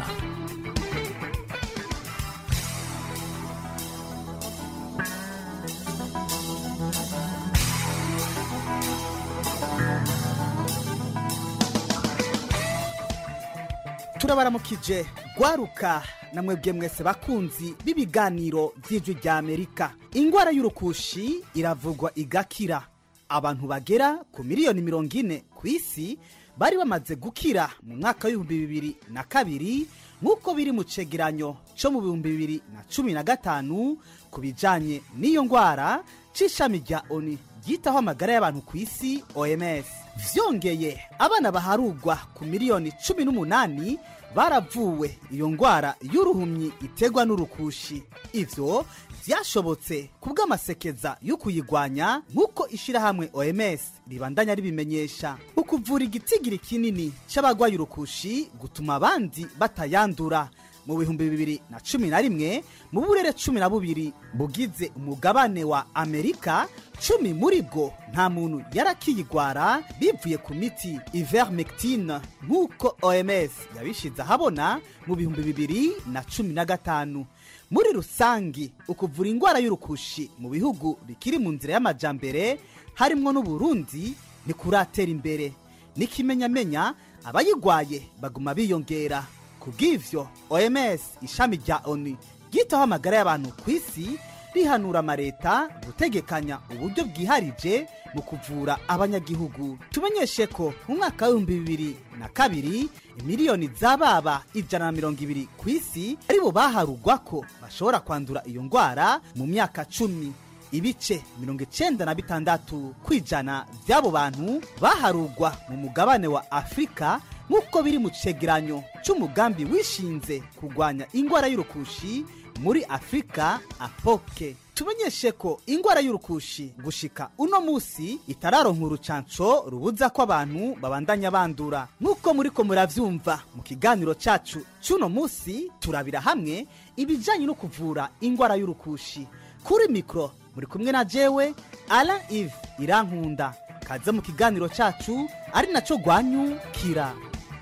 Turabaramukije gwaruka namwebwe mwese bakunzi b'ibiganiro by'ijwi rya Amerika. Ingwara y'urukushi iravugwa igakira. Abantu bagera ku miliyoni 40 ku isi bari bamaze gukira mu mwaka wa 2002 nk'uko biri mu cegeranyo cyo mu 2015 ku bijanye n'iyo ngwara c'ishami rya ONU ryitaho amagara y'abantu ku isi OMS. Vyongeye abana baharugwa ku miliyoni 18 baravuwe iyo ngwara y'uruhumyi itegwa n'urukushi. Ivyo vyashobotse kubw'amasekeza yo kuyigwanya nk'uko ishirahamwe OMS ribandanya ribimenyesha. Ukuvura igitigiri kinini c'abagwaye urukushi gutuma abandi batayandura. Mu 2011 mu burere 12 bugize umugabane wa Amerika 10 muri bwo nta muntu yarakiyigwara bivuye ku miti ivermectine nk'uko OMS yabishize habona mu 2015. Muri rusangi ukuvura ingwara y'urukushi mu bihugu bikiri mu nzira y'amajambere harimwo n'u Burundi ni kuratera imbere. Nikimenyamenya abayigwaye baguma biyongera. Kubw'ivyo OMS ishami rya ONU ryitaho amagara y'abantu ku isi rihanura amareta gutegekanya uburyo bwiharije mu kuvura abanyagihugu. Tumenyeshe ko mu mwaka wa 2002 miliyoni z'ababa 120 ku isi aribo baharugwa ko bashobora kwandura iyo ngwara mu myaka 10. Ibice 96 kwijana by'abo bantu baharugwa mu mugabane wa Afrika nk'uko biri mu cegeranyo c'umugambi wishinze kugwanya ingwara y'urukushi muri Afrika APOKE. Tumenyeshe ko ingwara y'urukushi gushika uno musi itararonka urucanco rubuza ko abantu babandanya bandura. Nk'uko muriko muravyumva mu kiganiro cacu c'uno musi turabira hamwe ibijanye no kuvura ingwara y'urukushi. Kuri mikro muri kumwe na jewe Alain Yves Irankunda. Kaze mu kiganiro cacu ari naco gwanyukira.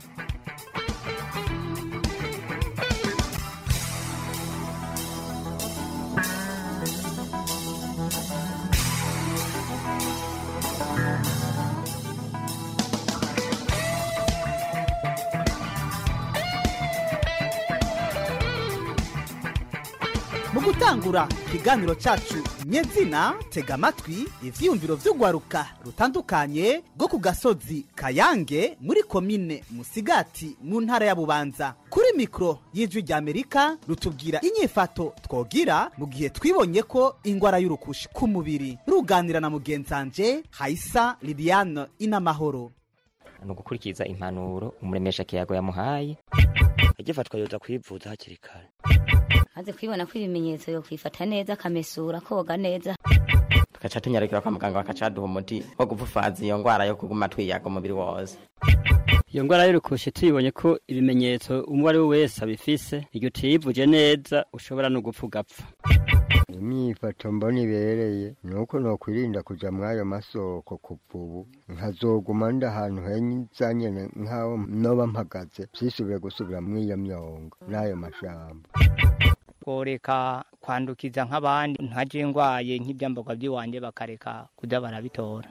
Mugutangura kiganiro cacu nyezina tega amatwi ivyiyumviro vy'ugwaruka rutandukanye rwo ku gasozi Kayange muri komine Musigati mu ntara ya Bubanza. Kuri mikro y'ijwi rya Amerika rutubwira inyifato twogira mu gihe twibonye ko ingwara y'urukushi ku mubiri. Ruganira na mugenzanje Haisa Liliane Inamahoro. No gukurikiza impanuro umuremesha kiyago yamuhaye agifatwa yoza kwivuza hakiri kare. Haze kwibona ko ibimenyetso yo kwifata neza kamesura koga neza. Tukaca tunyarukira kwa muganga bakacaduha umuti wo gupfufaza iyo ngwara yo kuguma twiyaga umubiri wose. Iyo ngwara y'urukushi tuyibonye ko ibimenyetso umwe wese abifise iryo tuyivuje neza ushobora no gupfa ugapfa. Imyifato mbona ibereye nuko no kwirinda kuja mwayo masoko kuvubu nkazoguma ndahantu henyizanye nkaho noba mpagaze sisubire gusubira mwiyo myongo nayo mashamba. Koreka kwandukiza nk'abandi ntaje ngwaye nk'ibyamboga by'iwanje bakareka kuja barabitora.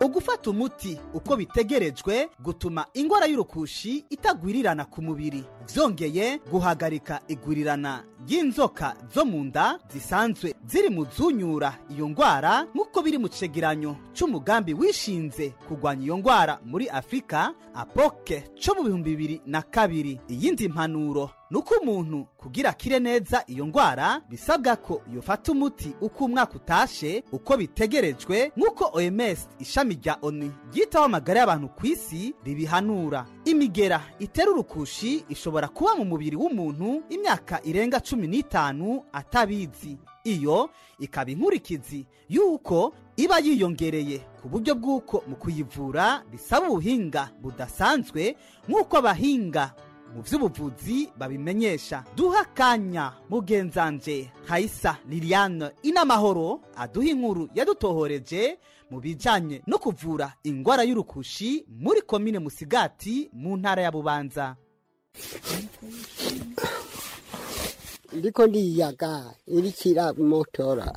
ugufata umuti uko bitegerejwe gutuma ingwara y'urukushi itagwirirana ku mubiri, vyongeye guhagarika igwirirana ry'inzoka zo mu nda zisanzwe ziri mu zunyura iyo ngwara nk'uko biri mu cegeranyo c'umugambi wishinze kurwanya iyo ngwara muri Afrika apoke co mu 2002. Iyindi mpanuro nuko umuntu kugira akire neza iyo ngwara bisabwa ko yofata umuti uko umwaka utashe uko bitegerejwe nk'uko OMS ishami rya ONU ryitaho amagara y'abantu ku isi ribihanura. Imigera itera urukushi ishobora kuba mu mubiri w'umuntu imyaka irenga 15 atabizi. Iyo ikaba inkurikizi yuko iba yiyongereye ku buryo bw'uko mu kuyivura bisaba ubuhinga budasanzwe nk'uko abahinga mu vy'ubuvuzi babimenyesha. Duha kanya mugenzanje Haisa Liliane Inamahoro aduha inkuru yadutohoreje mu bijanye no kuvura ingwara y'urukushi muri komine Musigati mu ntara ya Bubanza. Ndiko ndiyaga irikira motora.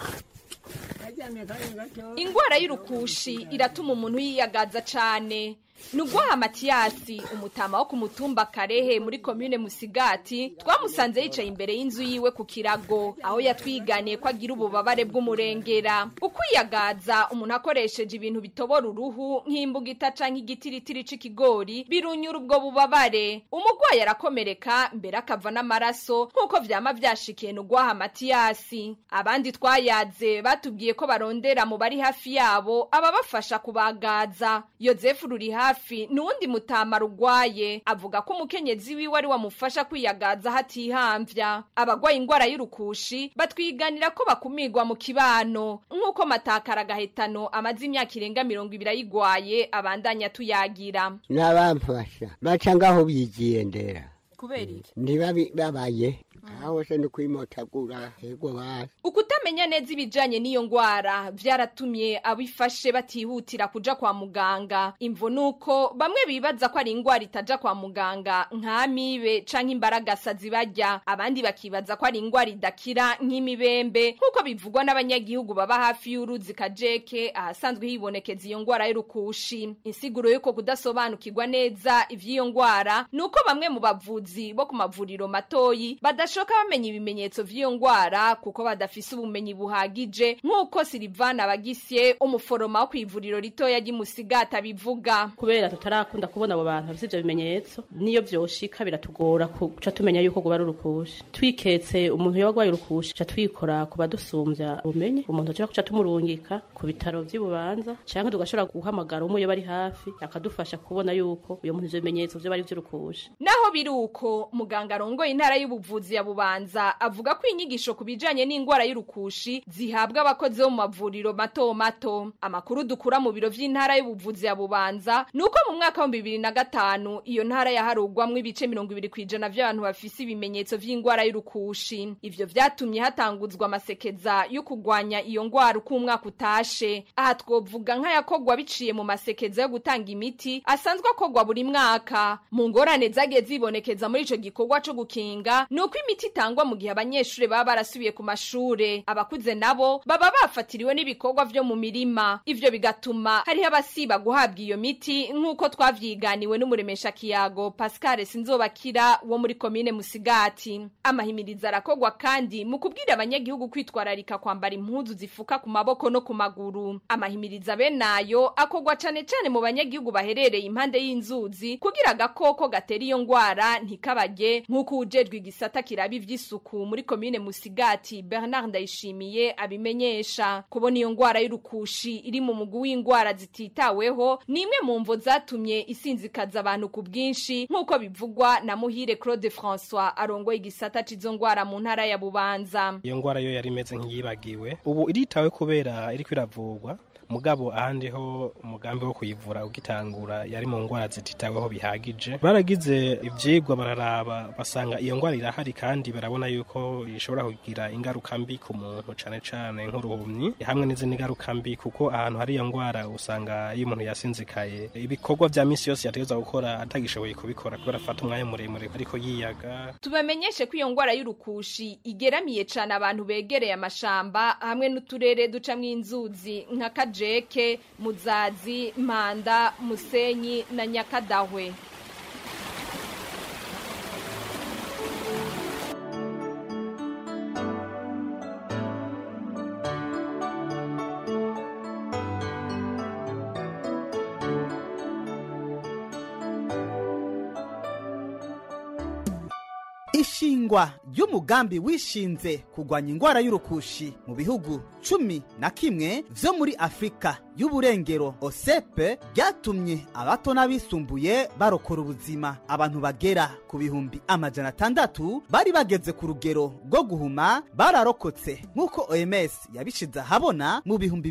Ingwara y'urukushi iratuma umuntu yiyagaza cane. Nugwaha Matiyasi umutama wo ku mutumba Karehe muri commune Musigati twamusanze yicaye imbere y'inzu yiwe ku kirago aho yatwiganiye ko agira ububabare bw'umurengera. Ukwiyagaza umuntu akoresheje ibintu bitobora uruhu nk'imbugita canke igitiritiri c'ikigori birunyura ubwo bubabare. Umugwayi arakomereka mbere akava n'amaraso nkuko vyama vyashikiye Nugwaha Matiyasi. Abandi twayaze batubwiye ko barondera mu bari hafi yabo ababafasha kubagaza. Yozefu ruri hafi nundi mutama rugwaye avuga ko umukenyezi wiwe ari wamufasha kwiyagaza hatihamvya. Abagwaye ingwara y'urukushi batwiganira ko bakumigwa mu kibano nkuko Matakara Gahetano amazi imyaka irenga 20 ayigwaye abandanya tuyagira. N'abamfasha baca ngaho bigiendera kubera iki ndiba babaye aho se ndikuyimotagura hego basi. Ukutamenya neza ibijanye n'iyo ngwara vyaratumye abifashe batihutira kuja kwa muganga. Imvo nuko bamwe bibaza ko ari ingwara itaja kwa muganga nk'amibe canke imbaragasa zibarya, abandi bakibaza ko ari ingwara idakira nk'imibembe nkuko bivugwa n'abanyagihugu baba hafi y'uruzi Kajeke ahasanzwe hibonekeza iyo ngwara y'urukushi. Insiguro yuko kudasobanukirwa neza ivy'iyo ngwara nuko bamwe mu bavuzi bo ku mavuriro matoyi badashoka bamenya ibimenyetso vy'iyo ngwara kuko badafise ubumenyi buhagije nkuko Silivana Bagisye umuforoma wo kwivuriro ritoya ry'Musigata bivuga. Kubera tutarakunda kubona abo bantu bafite ivyo bimenyetso niyo vyoshika biratugora kuca tumenya yuko guba ari urukushi. Twiketse umuntu yagwaye urukushi ca twikora kuba dusumbya ubumenyi umuntu cyo kuca tumurungika ku bitaro vy'Ibubanza canke tugashobora guhamagara umuyo bari hafi akadufasha kubona yuko uyo muntu ivyo bimenyetso vyo bari vy'urukushi. Naho biruko muganga rongo intara y'ubuvuzi ya Bubanza avuga ko inyigisho kubijanye n'ingwara y'urukushi zihabwa abakozi bo mu mavuriro mato mato. Amakuru dukura mu biro vy'intara y'ubuvuzi ya Bubanza nuko mu mwaka wa 2005 iyo ntara yaharugwamwe ibice 20% vy'abantu bafise ibimenyetso vy'ingwara y'urukushi. Ivyo vyatumye hatanguzwa amasekeza yo kugwanya iyo ngwara uko umwaka utashe. Aha twovuga nk'ayakogwa biciye mu masekeza yo gutanga imiti asanzwe akogwa buri mwaka. Mu ngorane zagiye zibonekeza muri ico gikorwa cyo gukinga nuko imiti itangwa mu gihe abanyeshure baba barasubiye ku mashure, abakuze nabo baba bafatiriwe n'ibikorwa vyo mu mirima. Ivyo bigatuma hari abasiba guhabwa iyo miti nkuko twavyiganiwe n'umuremesha kiyago Pascal Sinzobakira wo muri commune Musigati. Amahimiriza arakogwa kandi mu kubwira abanyagihugu kwitwararika kwambara impuzu zifuka ku maboko no ku maguru. Amahimiriza benayo akogwa cane cane mu banyagihugu baherereye impande y'inzuzi kugira agakoko gatera iyo ngwara ntikabaje nkuko ujejwe igisata kirabi vy'isuku muri commune Musigati Bernard Ndayishimiye abimenyesha. Kubona iyo ngwara y'urukushi iri mu mugwi w'ingwara zititaweho nimwe mu mvo zatumye isinzikaza abantu ku bwinshi nkuko bivugwa na Muhire Claude François arongoye igisata c'izo ngwara mu ntara ya Bubanza. Iyo ngwara yo yari imeze nk'iyibagiwe ubu iritawe kubera iri kwiravurwa mugabo ahandi ho umugambi wo kuyivura ugitangura yari mu ngwara zititaweho bihagije. Baragize ivyigwa bararaba basanga iyo ngwara irahari kandi barabona yuko ishobora kugira ingaruka mbi ku muntu cane cane nk'uruhumyi hamwe n'izindi ngaruka mbi kuko ahantu hari iyo ngwara usanga iyo umuntu yasinzikaye ibikorwa vya misi yose yategeza gukora atagishoboye kubikora kubera afata umwanya muremure ariko yiyaga. Tubamenyeshe ko iyo ngwara y'urukushi igeramiye cane abantu begereye amashamba hamwe n'uturere ducamwe inzuzi nka Nyanzarujeke, Muzazi, Mpanda, Musenyi na Nyakadahwe. ishingwa ry'umugambi wishinze kugwanya ingwara y'urukushi mu bihugu 11 vyo muri Afrika y'uburengero OSEP ryatumye abato n'abisumbuye barokora ubuzima. Abantu bagera ku bihumbi 600 bari bageze ku rugero rwo guhuma bararokotse nk'uko OMS yabishize habona mu bihumbi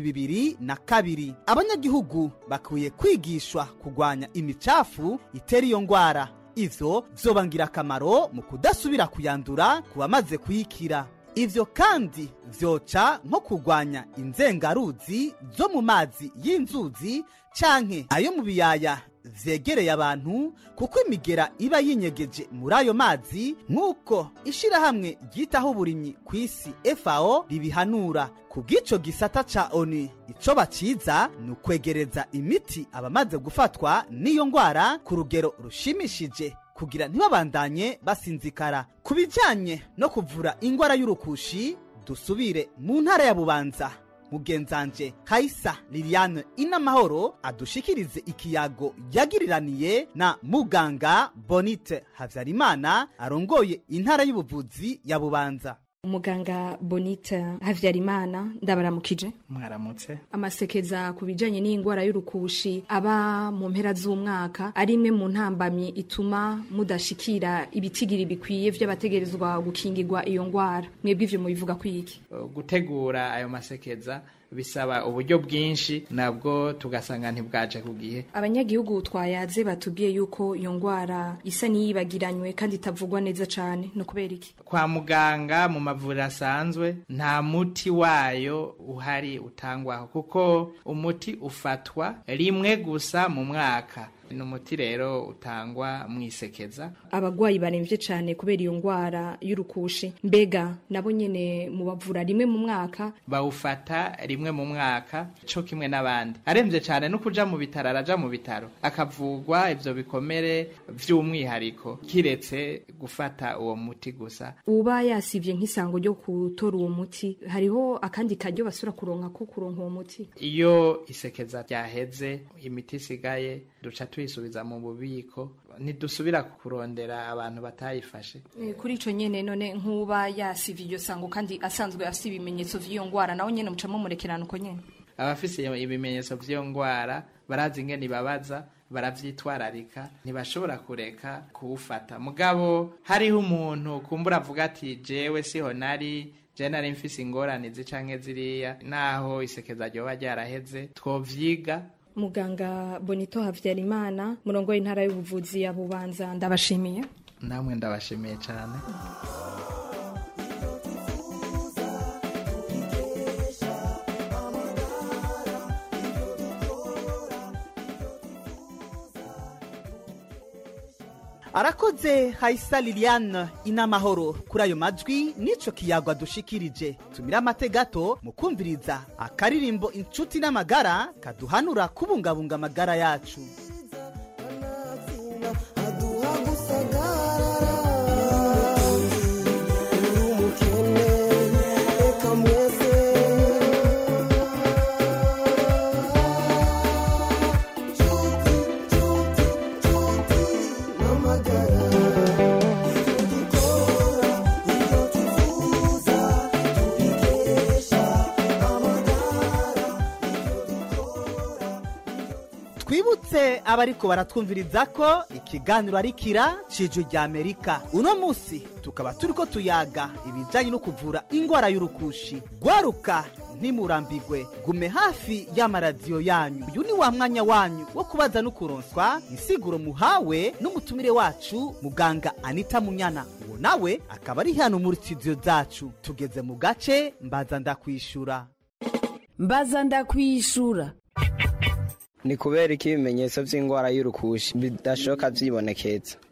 2002. Abanyagihugu bakwiye kwigishwa kugwanya imicafu itera iyo ngwara. Ivyo vyobangira akamaro mu kudasubira kuyandura kubamaze kuyikira. Ivyo kandi vyoca nko kugwanya inzengaruzi zo mu mazi y'inzuzi canke ayo mu biyaya vyegereye abantu, kuko imigera iba yinyegeje muri ayo mazi nk'uko ishirahamwe ryitaho uburimyi kw'isi FAO ribihanura. Kubw'ico gisata ca ONU ico baciza ni ukwegereza imiti abamaze gufatwa n'iyo ngwara ku rugero rushimishije kugira ntibabandanye basinzikara. Kubijanye no kuvura ingwara y'urukushi dusubire mu ntara ya Bubanza. Mugenzanje Kaisa Liliane Inamahoro adushikirize ikiyago yagiriraniye na muganga Bonite Havyarimana arongoye intara y'ubuvuzi ya Bubanza. Umuganga Bonite Havyarimana ndabaramukije. Mwaramutse. Amasekeza kubijanye n'ingwara y'urukushi aba mu mpera z'umwaka ari imwe mu ntambamye ituma mudashikira ibitigiri bikwiye vy'abategerezwa gukingirwa iyo ngwara. Mwebwe ivyo mubivuga kwiki? Gutegura ayo masekeza bisaba uburyo bwinshi, nabwo tugasanga ntibwaje ku gihe. Abanyagihugu twayaze batubwiye yuko iyo ngwara isa niyibagiranywe kandi itavugwa neza cane. No kubera iki? Kwa muganga mu mavuriro asanzwe nta muti wayo uhari utangwaho, kuko umuti ufatwa rimwe gusa mu mwaka. N'umuti rero utangwa mwisekeza. Abagwayi baremvye cane kubera iyo ngwara y'urukushi, mbega nabo nyene mu bavura rimwe mu mwaka? Bawufata rimwe mu mwaka cyo kimwe n'abandi. Aremvye cane no kuja mu bitaro, araja mu bitaro akavugwa ivyo bikomere vy'umwihariko, kiretse gufata uwo muti gusa. Uba yasivye nk'isango ryo gutora uwo muti, hariho akandi karyo basura kuronka ko kuronka uwo muti? Iyo isekeza ryaheze, imiti isigaye duca tuyisubiza mu bubiko, ntidusubira kurondera abantu batayifashe. Kuri ico nyene none nk'uba yasivye iryo sango kandi asanzwe afise ibimenyetso vy'iyo ngwara, nawe nyene mucamo murekerana uko nyene? Abafise ibimenyetso vy'iyo ngwara barazi ingene babaza, baravyitwararika, ntibashobora kureka kuwufata. Mugabo hariho umuntu kumbura avuga ati jewe siho nari, je nari mfise ingorane zicanke ziriya, naho isekeza ryoba ryaraheze twovyiga. Muganga Bonito Havyarimana, murongo w'intara y'ubuvuzi ya Bubanza, ndabashimiye. Namwe ndabashimiye cyane. Arakoze Haisa Liliane Inamahoro kuri ayo majwi nico kiyagwa dushikirije. Tumira amategato mukumviriza akaririmbo inshuti n'amagara kaduhanura kubungabunga amagara yacu. Twibutse abariko baratwumviriza ko ikiganiro ari kira cijwi rya Amerika. Uno musi tukaba turiko tuyaga ibijanye no kuvura ingwara y'urukushi. Gwaruka ntimurambigwe, gume hafi y'amaradiyo yanyu. Uyu ni wa mwanya wanyu wo kubaza no kuronswa insiguro muhawe n'umutumire wacu muganga Anita Munyana. Uwo nawe akaba ari hano muri studio zacu. Tugeze mu gace mbaza ndakwishura. Mbaza ndakwishura. Ni kubera iki ibimenyetso vy'ingwara y'urukushi bidashoka vyibonekeza?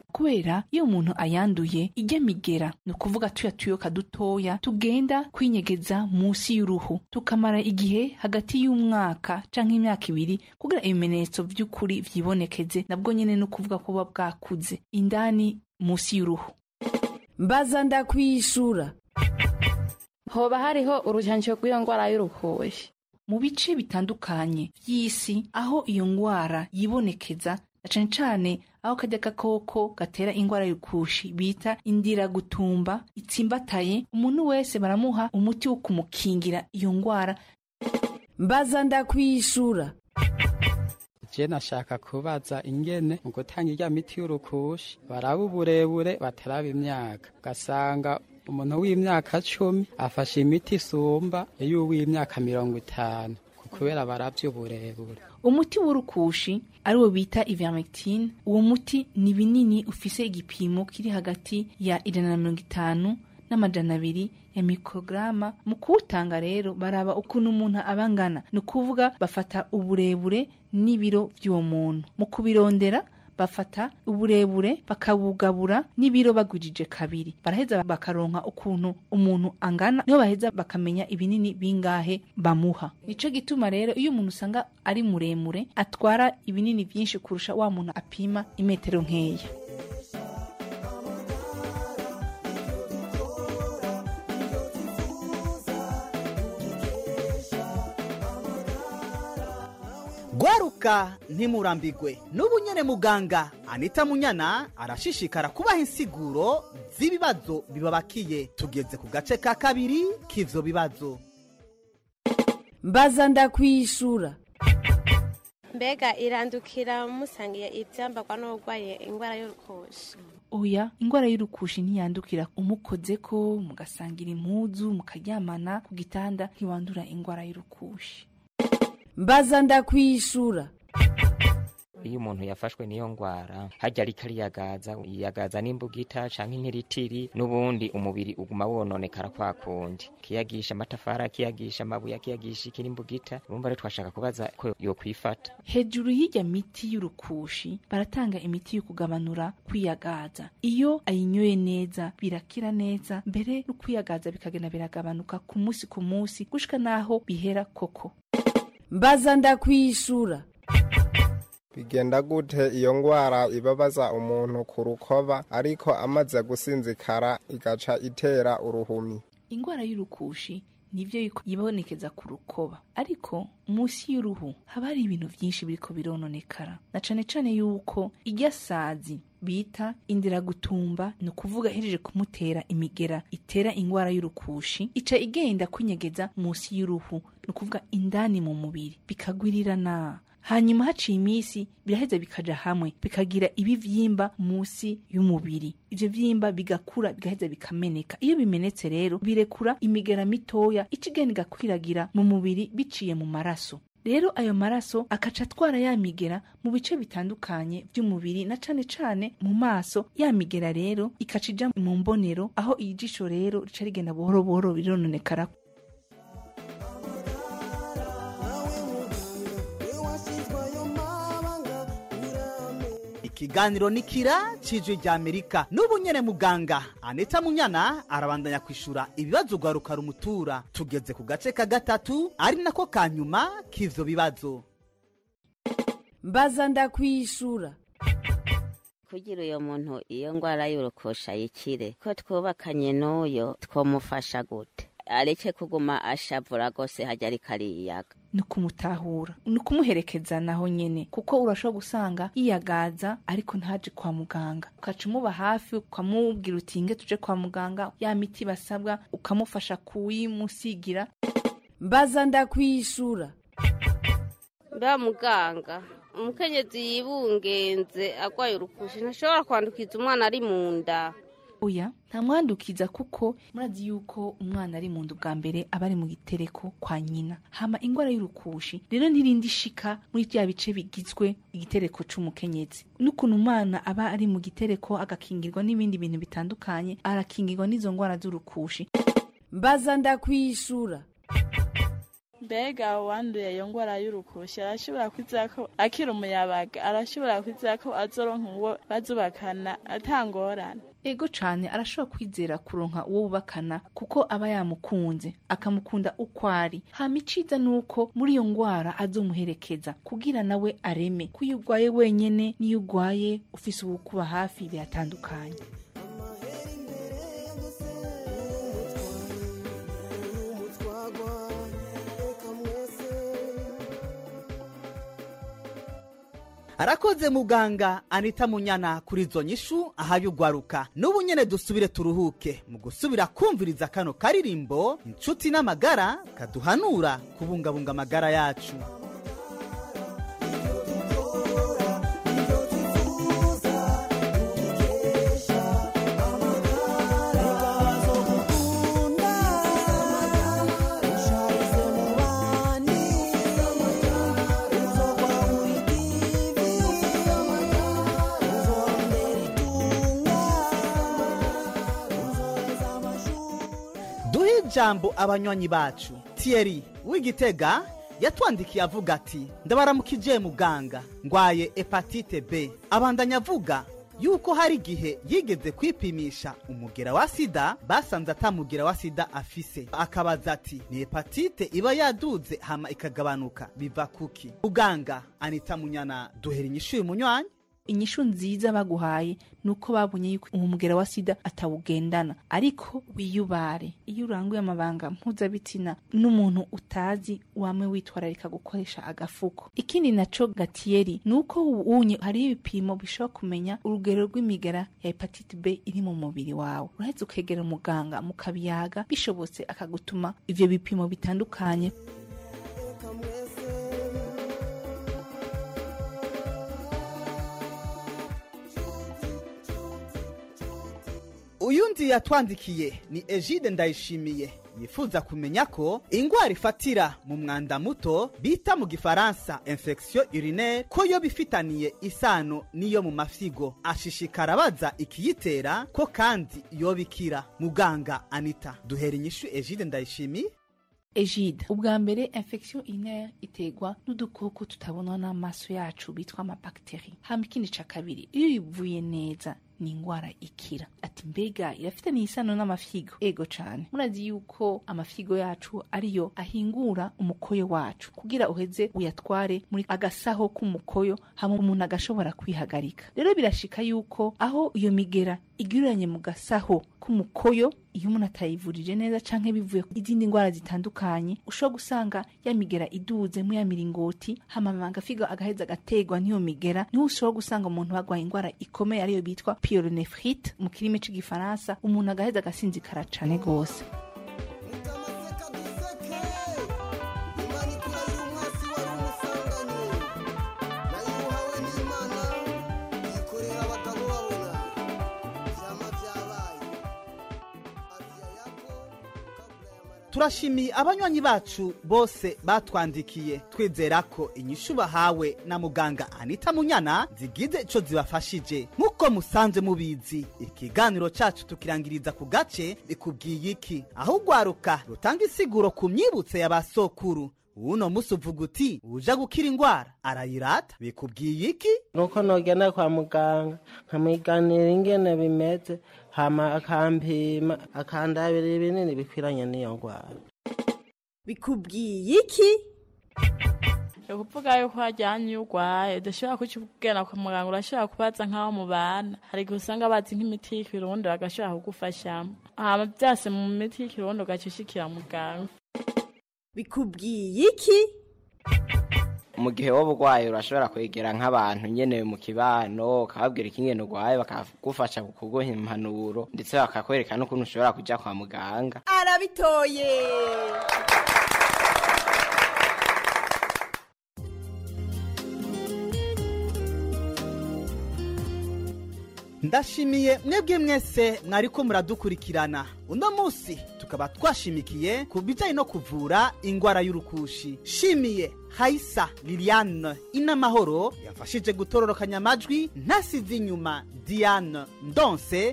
kubera iyo umuntu ayanduye ijya migera ni ukuvuga tuyoka dutoya tugenda kwinyegeza munsi y'uruhu tukamara igihe hagati y'umwaka canke imyaka 2 kugira ibimenyetso vy'ukuri vyibonekeze nabwo nyene no kuvuga ko buba bwakuze indani munsi y'uruhu. Mbaza ndakwishura. Hoba hariho urujanjo rw'iyo ngwara y'urukoshi mu bice bitandukanye vy'isi aho iyo ngwara yibonekeza cane cane aho kajya gakoko gatera ingwara y'urukushi bita indira gutumba itsimbataye umuntu wese baramuha umuti wo kumukingira iyo ngwara. Mbaza ndakwishura. Je nashaka kubaza ingene mu gutanga irya miti y'urukushi baraba uburebure bataraba imyaka gasanga umuntu w'imyaka 10 afashe imiti isumba y'uw'imyaka 50 kubera baravye uburebure. Umuti w'urukushi ariwo bita ivermectin uwo muti ni binini ufise igipimo kiri hagati ya 150 n'amajana 2 ya mikrograma. Mu kuwutanga rero baraba ukuntu umuntu abangana ni ukuvuga bafata uburebure n'ibiro by'uwo muntu mu kubirondera bafata uburebure bakabugabura n'ibiro bagwijije kabiri baraheza bakaronka ukuntu umuntu angana niho baheza bakamenya ibinini bingahe bamuha. Nico gituma rero iyo umuntu usanga ari muremure atwara ibinini byinshi kurusha wa muntu apima imetero nkeya. Gwaruka ntimurambigwe n'ubu nyene muganga Anita Munyana arashishikara kubaha insiguro z'ibibazo bibabakiye. Tugeze ku gace ka kabiri k'ivyo bibazo. Mbaza ndakwishura. Mbega irandukira musangiye ivyambagwa n'urwaye ingwara y'urukoshi? Oya, ingwara y'urukushi ntiyandukira umukozeko mugasangira impuzu mukaryamana ku gitanda ntiwandura ingwara y'urukushi. Mbaza ndakwishura. Iyo umuntu yafashwe niyo ngwara hajya ari yagaza n'imbugita canke intiritiri n'ubundi umubiri uguma wononekara kwa kundi kiyagisha amatafara kiyagisha amabuye kiyagisha ikirimbugita urumva rero twashaka kubaza ko yo kwifata. Hejuru y'ijya miti y'urukushi baratanga imiti yo kugabanura kwiyagaza. Iyo ayinyoye neza birakira neza mbere no kwiyagaza bikagenda biragabanuka ku munsi gushika naho bihera koko. Mbaza ndakwishura. Bigenda gute iyo ngwara ibabaza umuntu ku rukoba ariko amaze gusinzikara igaca itera uruhumi? Ingwara y'urukushi nivyo yibonekeza ku rukoba ariko munsi y'uruhu haba hari ibintu vyinshi biriko birononekara na cane cane yuko irya sazi bita indira gutumba ni ukuvuga ihejeje kumutera imigera itera ingwara y'urukushi ica igenda kwinyegeza munsi y'uruhu ni ukuvuga indani mu mubiri bikagwirirana hanyuma haciye imisi biraheza bikaja hamwe bikagira ibivyimba munsi y'umubiri. Ivyo vyimba bigakura bigaheza bikameneka. Iyo bimenetse rero birekura imigera mitoya ikigenda igakwiragira mu mubiri biciye mu maraso. Rero ayo maraso akaca atwara ya migera mu bice bitandukanye by'umubiri na cane cane mu maso. Ya migera rero ikacija mu mbonero aho ijisho rero rica rigenda buhoro buhoro birononekara. Ikiganiro nikira cijwe rya Amerika n'ubu nyene muganga Anita Munyana arabandanya kwishura ibibazo gwaruka rumutura. Tugeze ku gace ka gatatu ari nako kanyuma k'ivyo bibazo. Mbaza ndakwishura. Kugira uyo muntu iyo ngwara y'urukosha yikire ko twubakanye n'uyo twomufasha gute areke kuguma ashavura gose hajya ari kariyaga? Ni kumutahura ni kumuherekeza naho nyene kuko urashobora gusanga yiyagaza ariko ntaje kwa muganga ukaca umuba hafi ukamubwira utinge tuje kwa muganga ya miti basabwa ukamufasha kuyimusigira. Mbaza ndakwishura. Mba muganga umukenyezi yibungenze agwaye urukushi ntashobora kwandukiza umwana ari mu nda? Oya nta mwandukiza kuko murazi yuko umwana ari mu nda bwa mbere aba ari mu gitereko kwa nyina hama ingwara y'urukushi rero ntirindi shika muri bya bice bigizwe igitereko c'umukenyezi n'ukuntu umwana aba ari mu gitereko agakingirwa n'ibindi bintu bitandukanye arakingirwa n'izo ngwara z'urukushi. Mbaza ndakwishura. mbega uwanduye iyo ngwara y'urukushi arashobora kwizera ko akiri umuyabaga arashobora kwizera ko azoronka uwo bazubakana atangorana? Ego cane arashobora kwizera kuronka uwo bubakana kuko aba yamukunze akamukunda uko ari. Hama iciza nuko muri iyo ngwara azomuherekeza kugira nawe areme. Kuyo ugwaye wenyene niyo ugwaye ufise uwukuba hafi biratandukanye. Arakoze muganga Anita Munyana kuri izo nyishu ahayugwaruka. N'ubu nyene dusubire turuhuke mu gusubira kumviriza kano karirimbo inshuti n'amagara kaduhanura kubungabunga amagara yacu. Jambo abanywanyi bacu. Thierry w'Igitega yatwandikiye avuga ati ndabaramukije muganga ngwaye hepatite B. Abandanya avuga yuko hari gihe yigeze kwipimisha umugera wa sida basanze atamugera wa sida afise. Akabaza ati ni hepatite iba yaduze hama ikagabanuka biva kuki? Muganga Anita Munyana duhera inyishu y'umunywanyi. Inyishu nziza baguhaye nuko babonye yuko umugera wa sida atawugendana, ariko wiyubare iyo uranguye amabanga mpuzabitsina n'umuntu utazi wamwe witwararika gukoresha agafuko. Ikindi naco Gatieri nuko unye hari ibipimo bishobora kumenya urugero rw'imigera ya hepatite B iri mu mubiri wawe. Uraheze ukegera umuganga mukabiyaga bishobotse akagutuma ivyo bipimo bitandukanye. Uyundi yatwandikiye ni Egide Ndayishimiye yifuza kumenya ko ingwara ifatira mu mwanda muto bita mu gifaransa infection urinaire ko yo bifitaniye isano niyo mu mafyigo. Ashishikara baza ikiyitera ko kandi yo bikira. Muganga Anita duhera inyishu Egide Ndayishimiye. Egide, ubwa mbere infection urinaire itegwa n'udukoko tutabonwa n'amaso yacu bitwa amabacterie. Hama ikindi ca kabiri iyo ivuye neza ni ingwara ikira. Ati mbega irafitaniye isano n'amafyigo? Ego cane. Murazi yuko amafyigo yacu ariyo ahingura umukoyo wacu kugira uheze uyatware muri agasaho k'umukoyo hama umuntu agashobora kwihagarika. Rero birashika yuko aho iyo migera igiranye mu gasaho k'umukoyo iyo umuntu atayivurije neza canke bivuye izindi ngwara zitandukanye ushobora gusanga ya migera iduze mu ya miringoti hama agafigo agaheza agategwa niyo migera. Niho ushobora gusanga umuntu bagwaye ingwara ikomeye ariyo bitwa pyelonephrite mu kirimi c'igifaransa, umuntu agaheza agasinzikara cane gose. Turashimiye abanywanyi bacu bose batwandikiye twizera ko inyishu bahawe na muganga Anita Munyana zigize ico zibafashije. Nkuko musanze mubizi ikiganiro cacu tukirangiriza ku gace ikubwiye iki, aho ugwaruka rutanga isiguro ku myibutse y'abasokuru. Uno musi uvuga uti uja gukira ingwara arayirata, bikubwiye iki? Nuko nogenda kwa muganga nkamwiganira ingene bimeze hama akampima akandabira ibinini bikwiranye n'iyo ngwara. Bikubwiye iki? Ukuvuga yuko hajyanye urwaye udashobora kukibwira kwa muganga, urashobora kubaza nk'aho mubana. Hari igihe usanga bazi nk'imiti y'ikirundi bagashobora kugufasha, hama byase mu miti y'ikirundi ugacushikira muganga. Bikubwiye iki? Mu gihe wowe urwaye urashobora kwegera nk'abantu nyene mu kibano ukababwira ikingene urwaye bakagufasha kuguha impanuro ndetse bakakwereka n'ukuntu ushobora kuja kwa muganga. Arabitoye! Ndashimiye mwebwe mwese mwariko muradukurikirana. Uno musi tukaba twashimikiye ku bijanye no kuvura ingwara y'urukushi. Shimiye Haisa Liliane Inamahoro yafashije gutororokanya amajwi, ntasize inyuma Diane Ndonse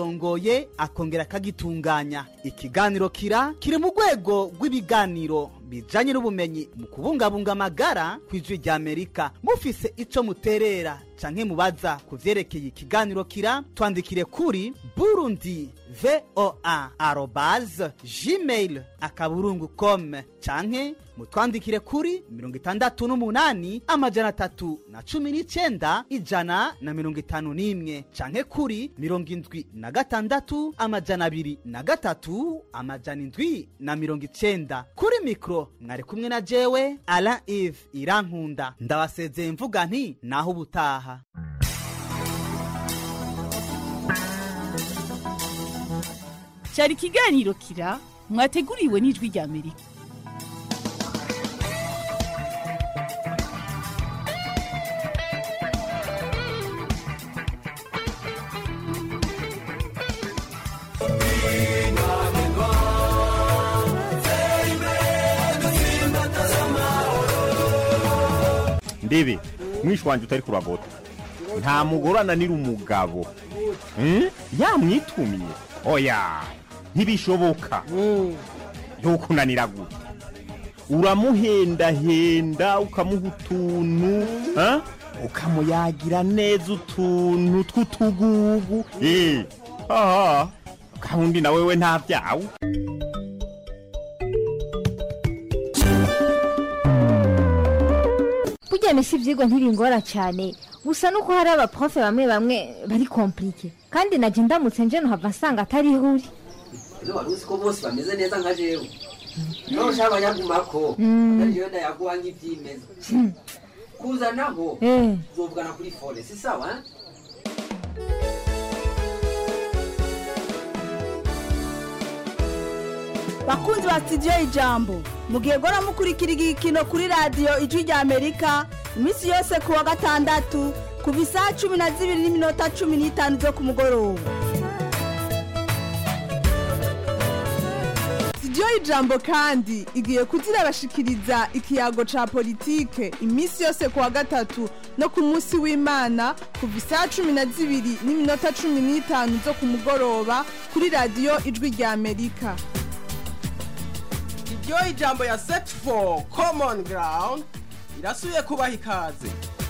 yarakirongoye akongera kagitunganya. Ikiganiro kiri mu rwego rw'ibiganiro bijanye n'ubumenyi mu kubungabunga amagara kw'ijwi rya Amerika. Mufise ico muterera canke mubaza kuvyerekeye ikiganiro kira, twandikire kuri burundivoa@gmail.com canke mutwandikire kuri 68 canke kuri 76 kuri mikro mwari kumwe na jewe Alain Yves Irankunda. Ndabasezeye mvuga nti naho ubutaha. Cyari ikiganiro kira mwateguriwe n'ijwi rya Amerika. Ndebe mwishi wanje utari kuragota nta mugore ananira umugabo yamwitumye oya ntibishoboka ntukunanira gute uramuhendahenda ukamuha utuntu ukamuyagira neza utuntu tw'utugugu kandi na wewe nta byawe. Burya mesi ivyigwa ntibingora cyane gusa nuko hari abaprofe bamwe bari komplike kandi naje ndamutse nje no hava nsanga atari huri. Ino waruzi ko bose bameze neza nka jewe. No shaba yagumako ari yo ndayaguha nk'ivyimeza. Kuza naho uzovugana kuri fone si sawa Bakunzi ba studio Ijambo mugiye gora mukurikira igikino kuri radio Ijwi rya Amerika imisi yose kuwa gatandatu kuva isaha 12:15 zo ku mugoroba. Studio Ijambo kandi igiye kuzira bashikiriza ikiyago ca politike imisi yose kuwa gatatu no ku munsi w'Imana kuva isaha 12:15 zo ku mugoroba kuri radio Ijwi rya Amerika. Studio Ijambo ya Set for Common Ground irasuye kubaha ikaze.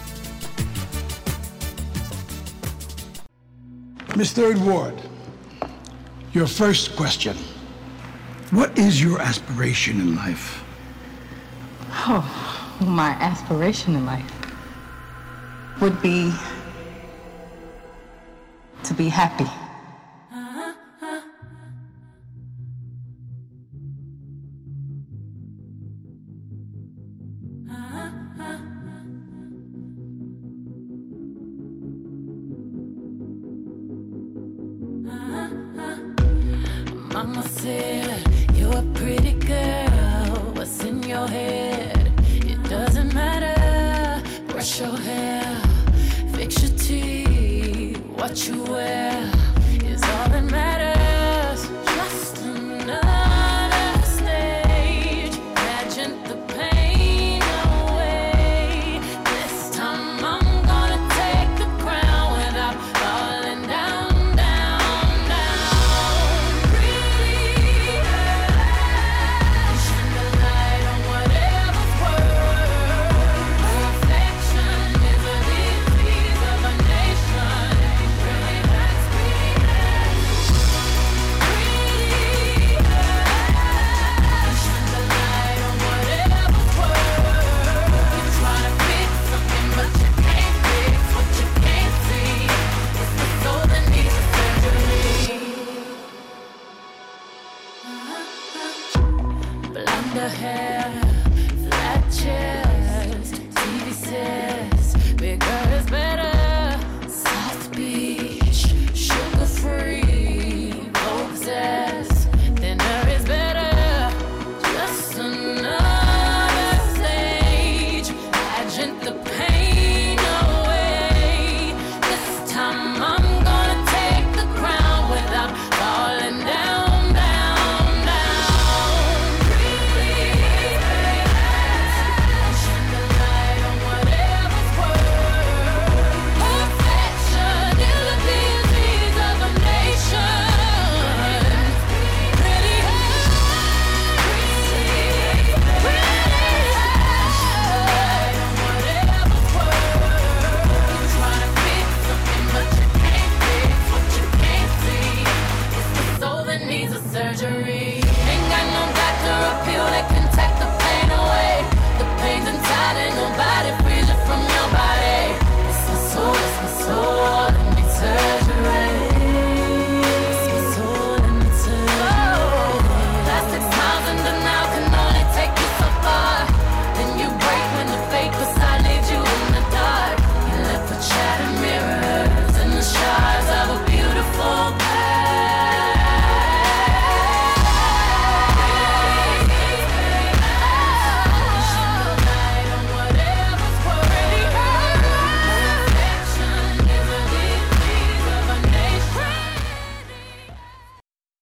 Miss Third Ward, your first question. What is your aspiration in life? Oh, my aspiration in life would be to be happy. Mama said, you're a pretty girl, what's in your head? It doesn't matter, brush your hair, fix your teeth, what you wear is all that matters. Just another stage, pageant the pain away. This time I'm gonna take the crown without falling down. Blonder hair, flat chest, TV says bigger is better. South Beach, sugar free, Vogue says thinner is better. Just another stage, pageant the pain away. This time I'm gonna take the crown without falling down. surgery.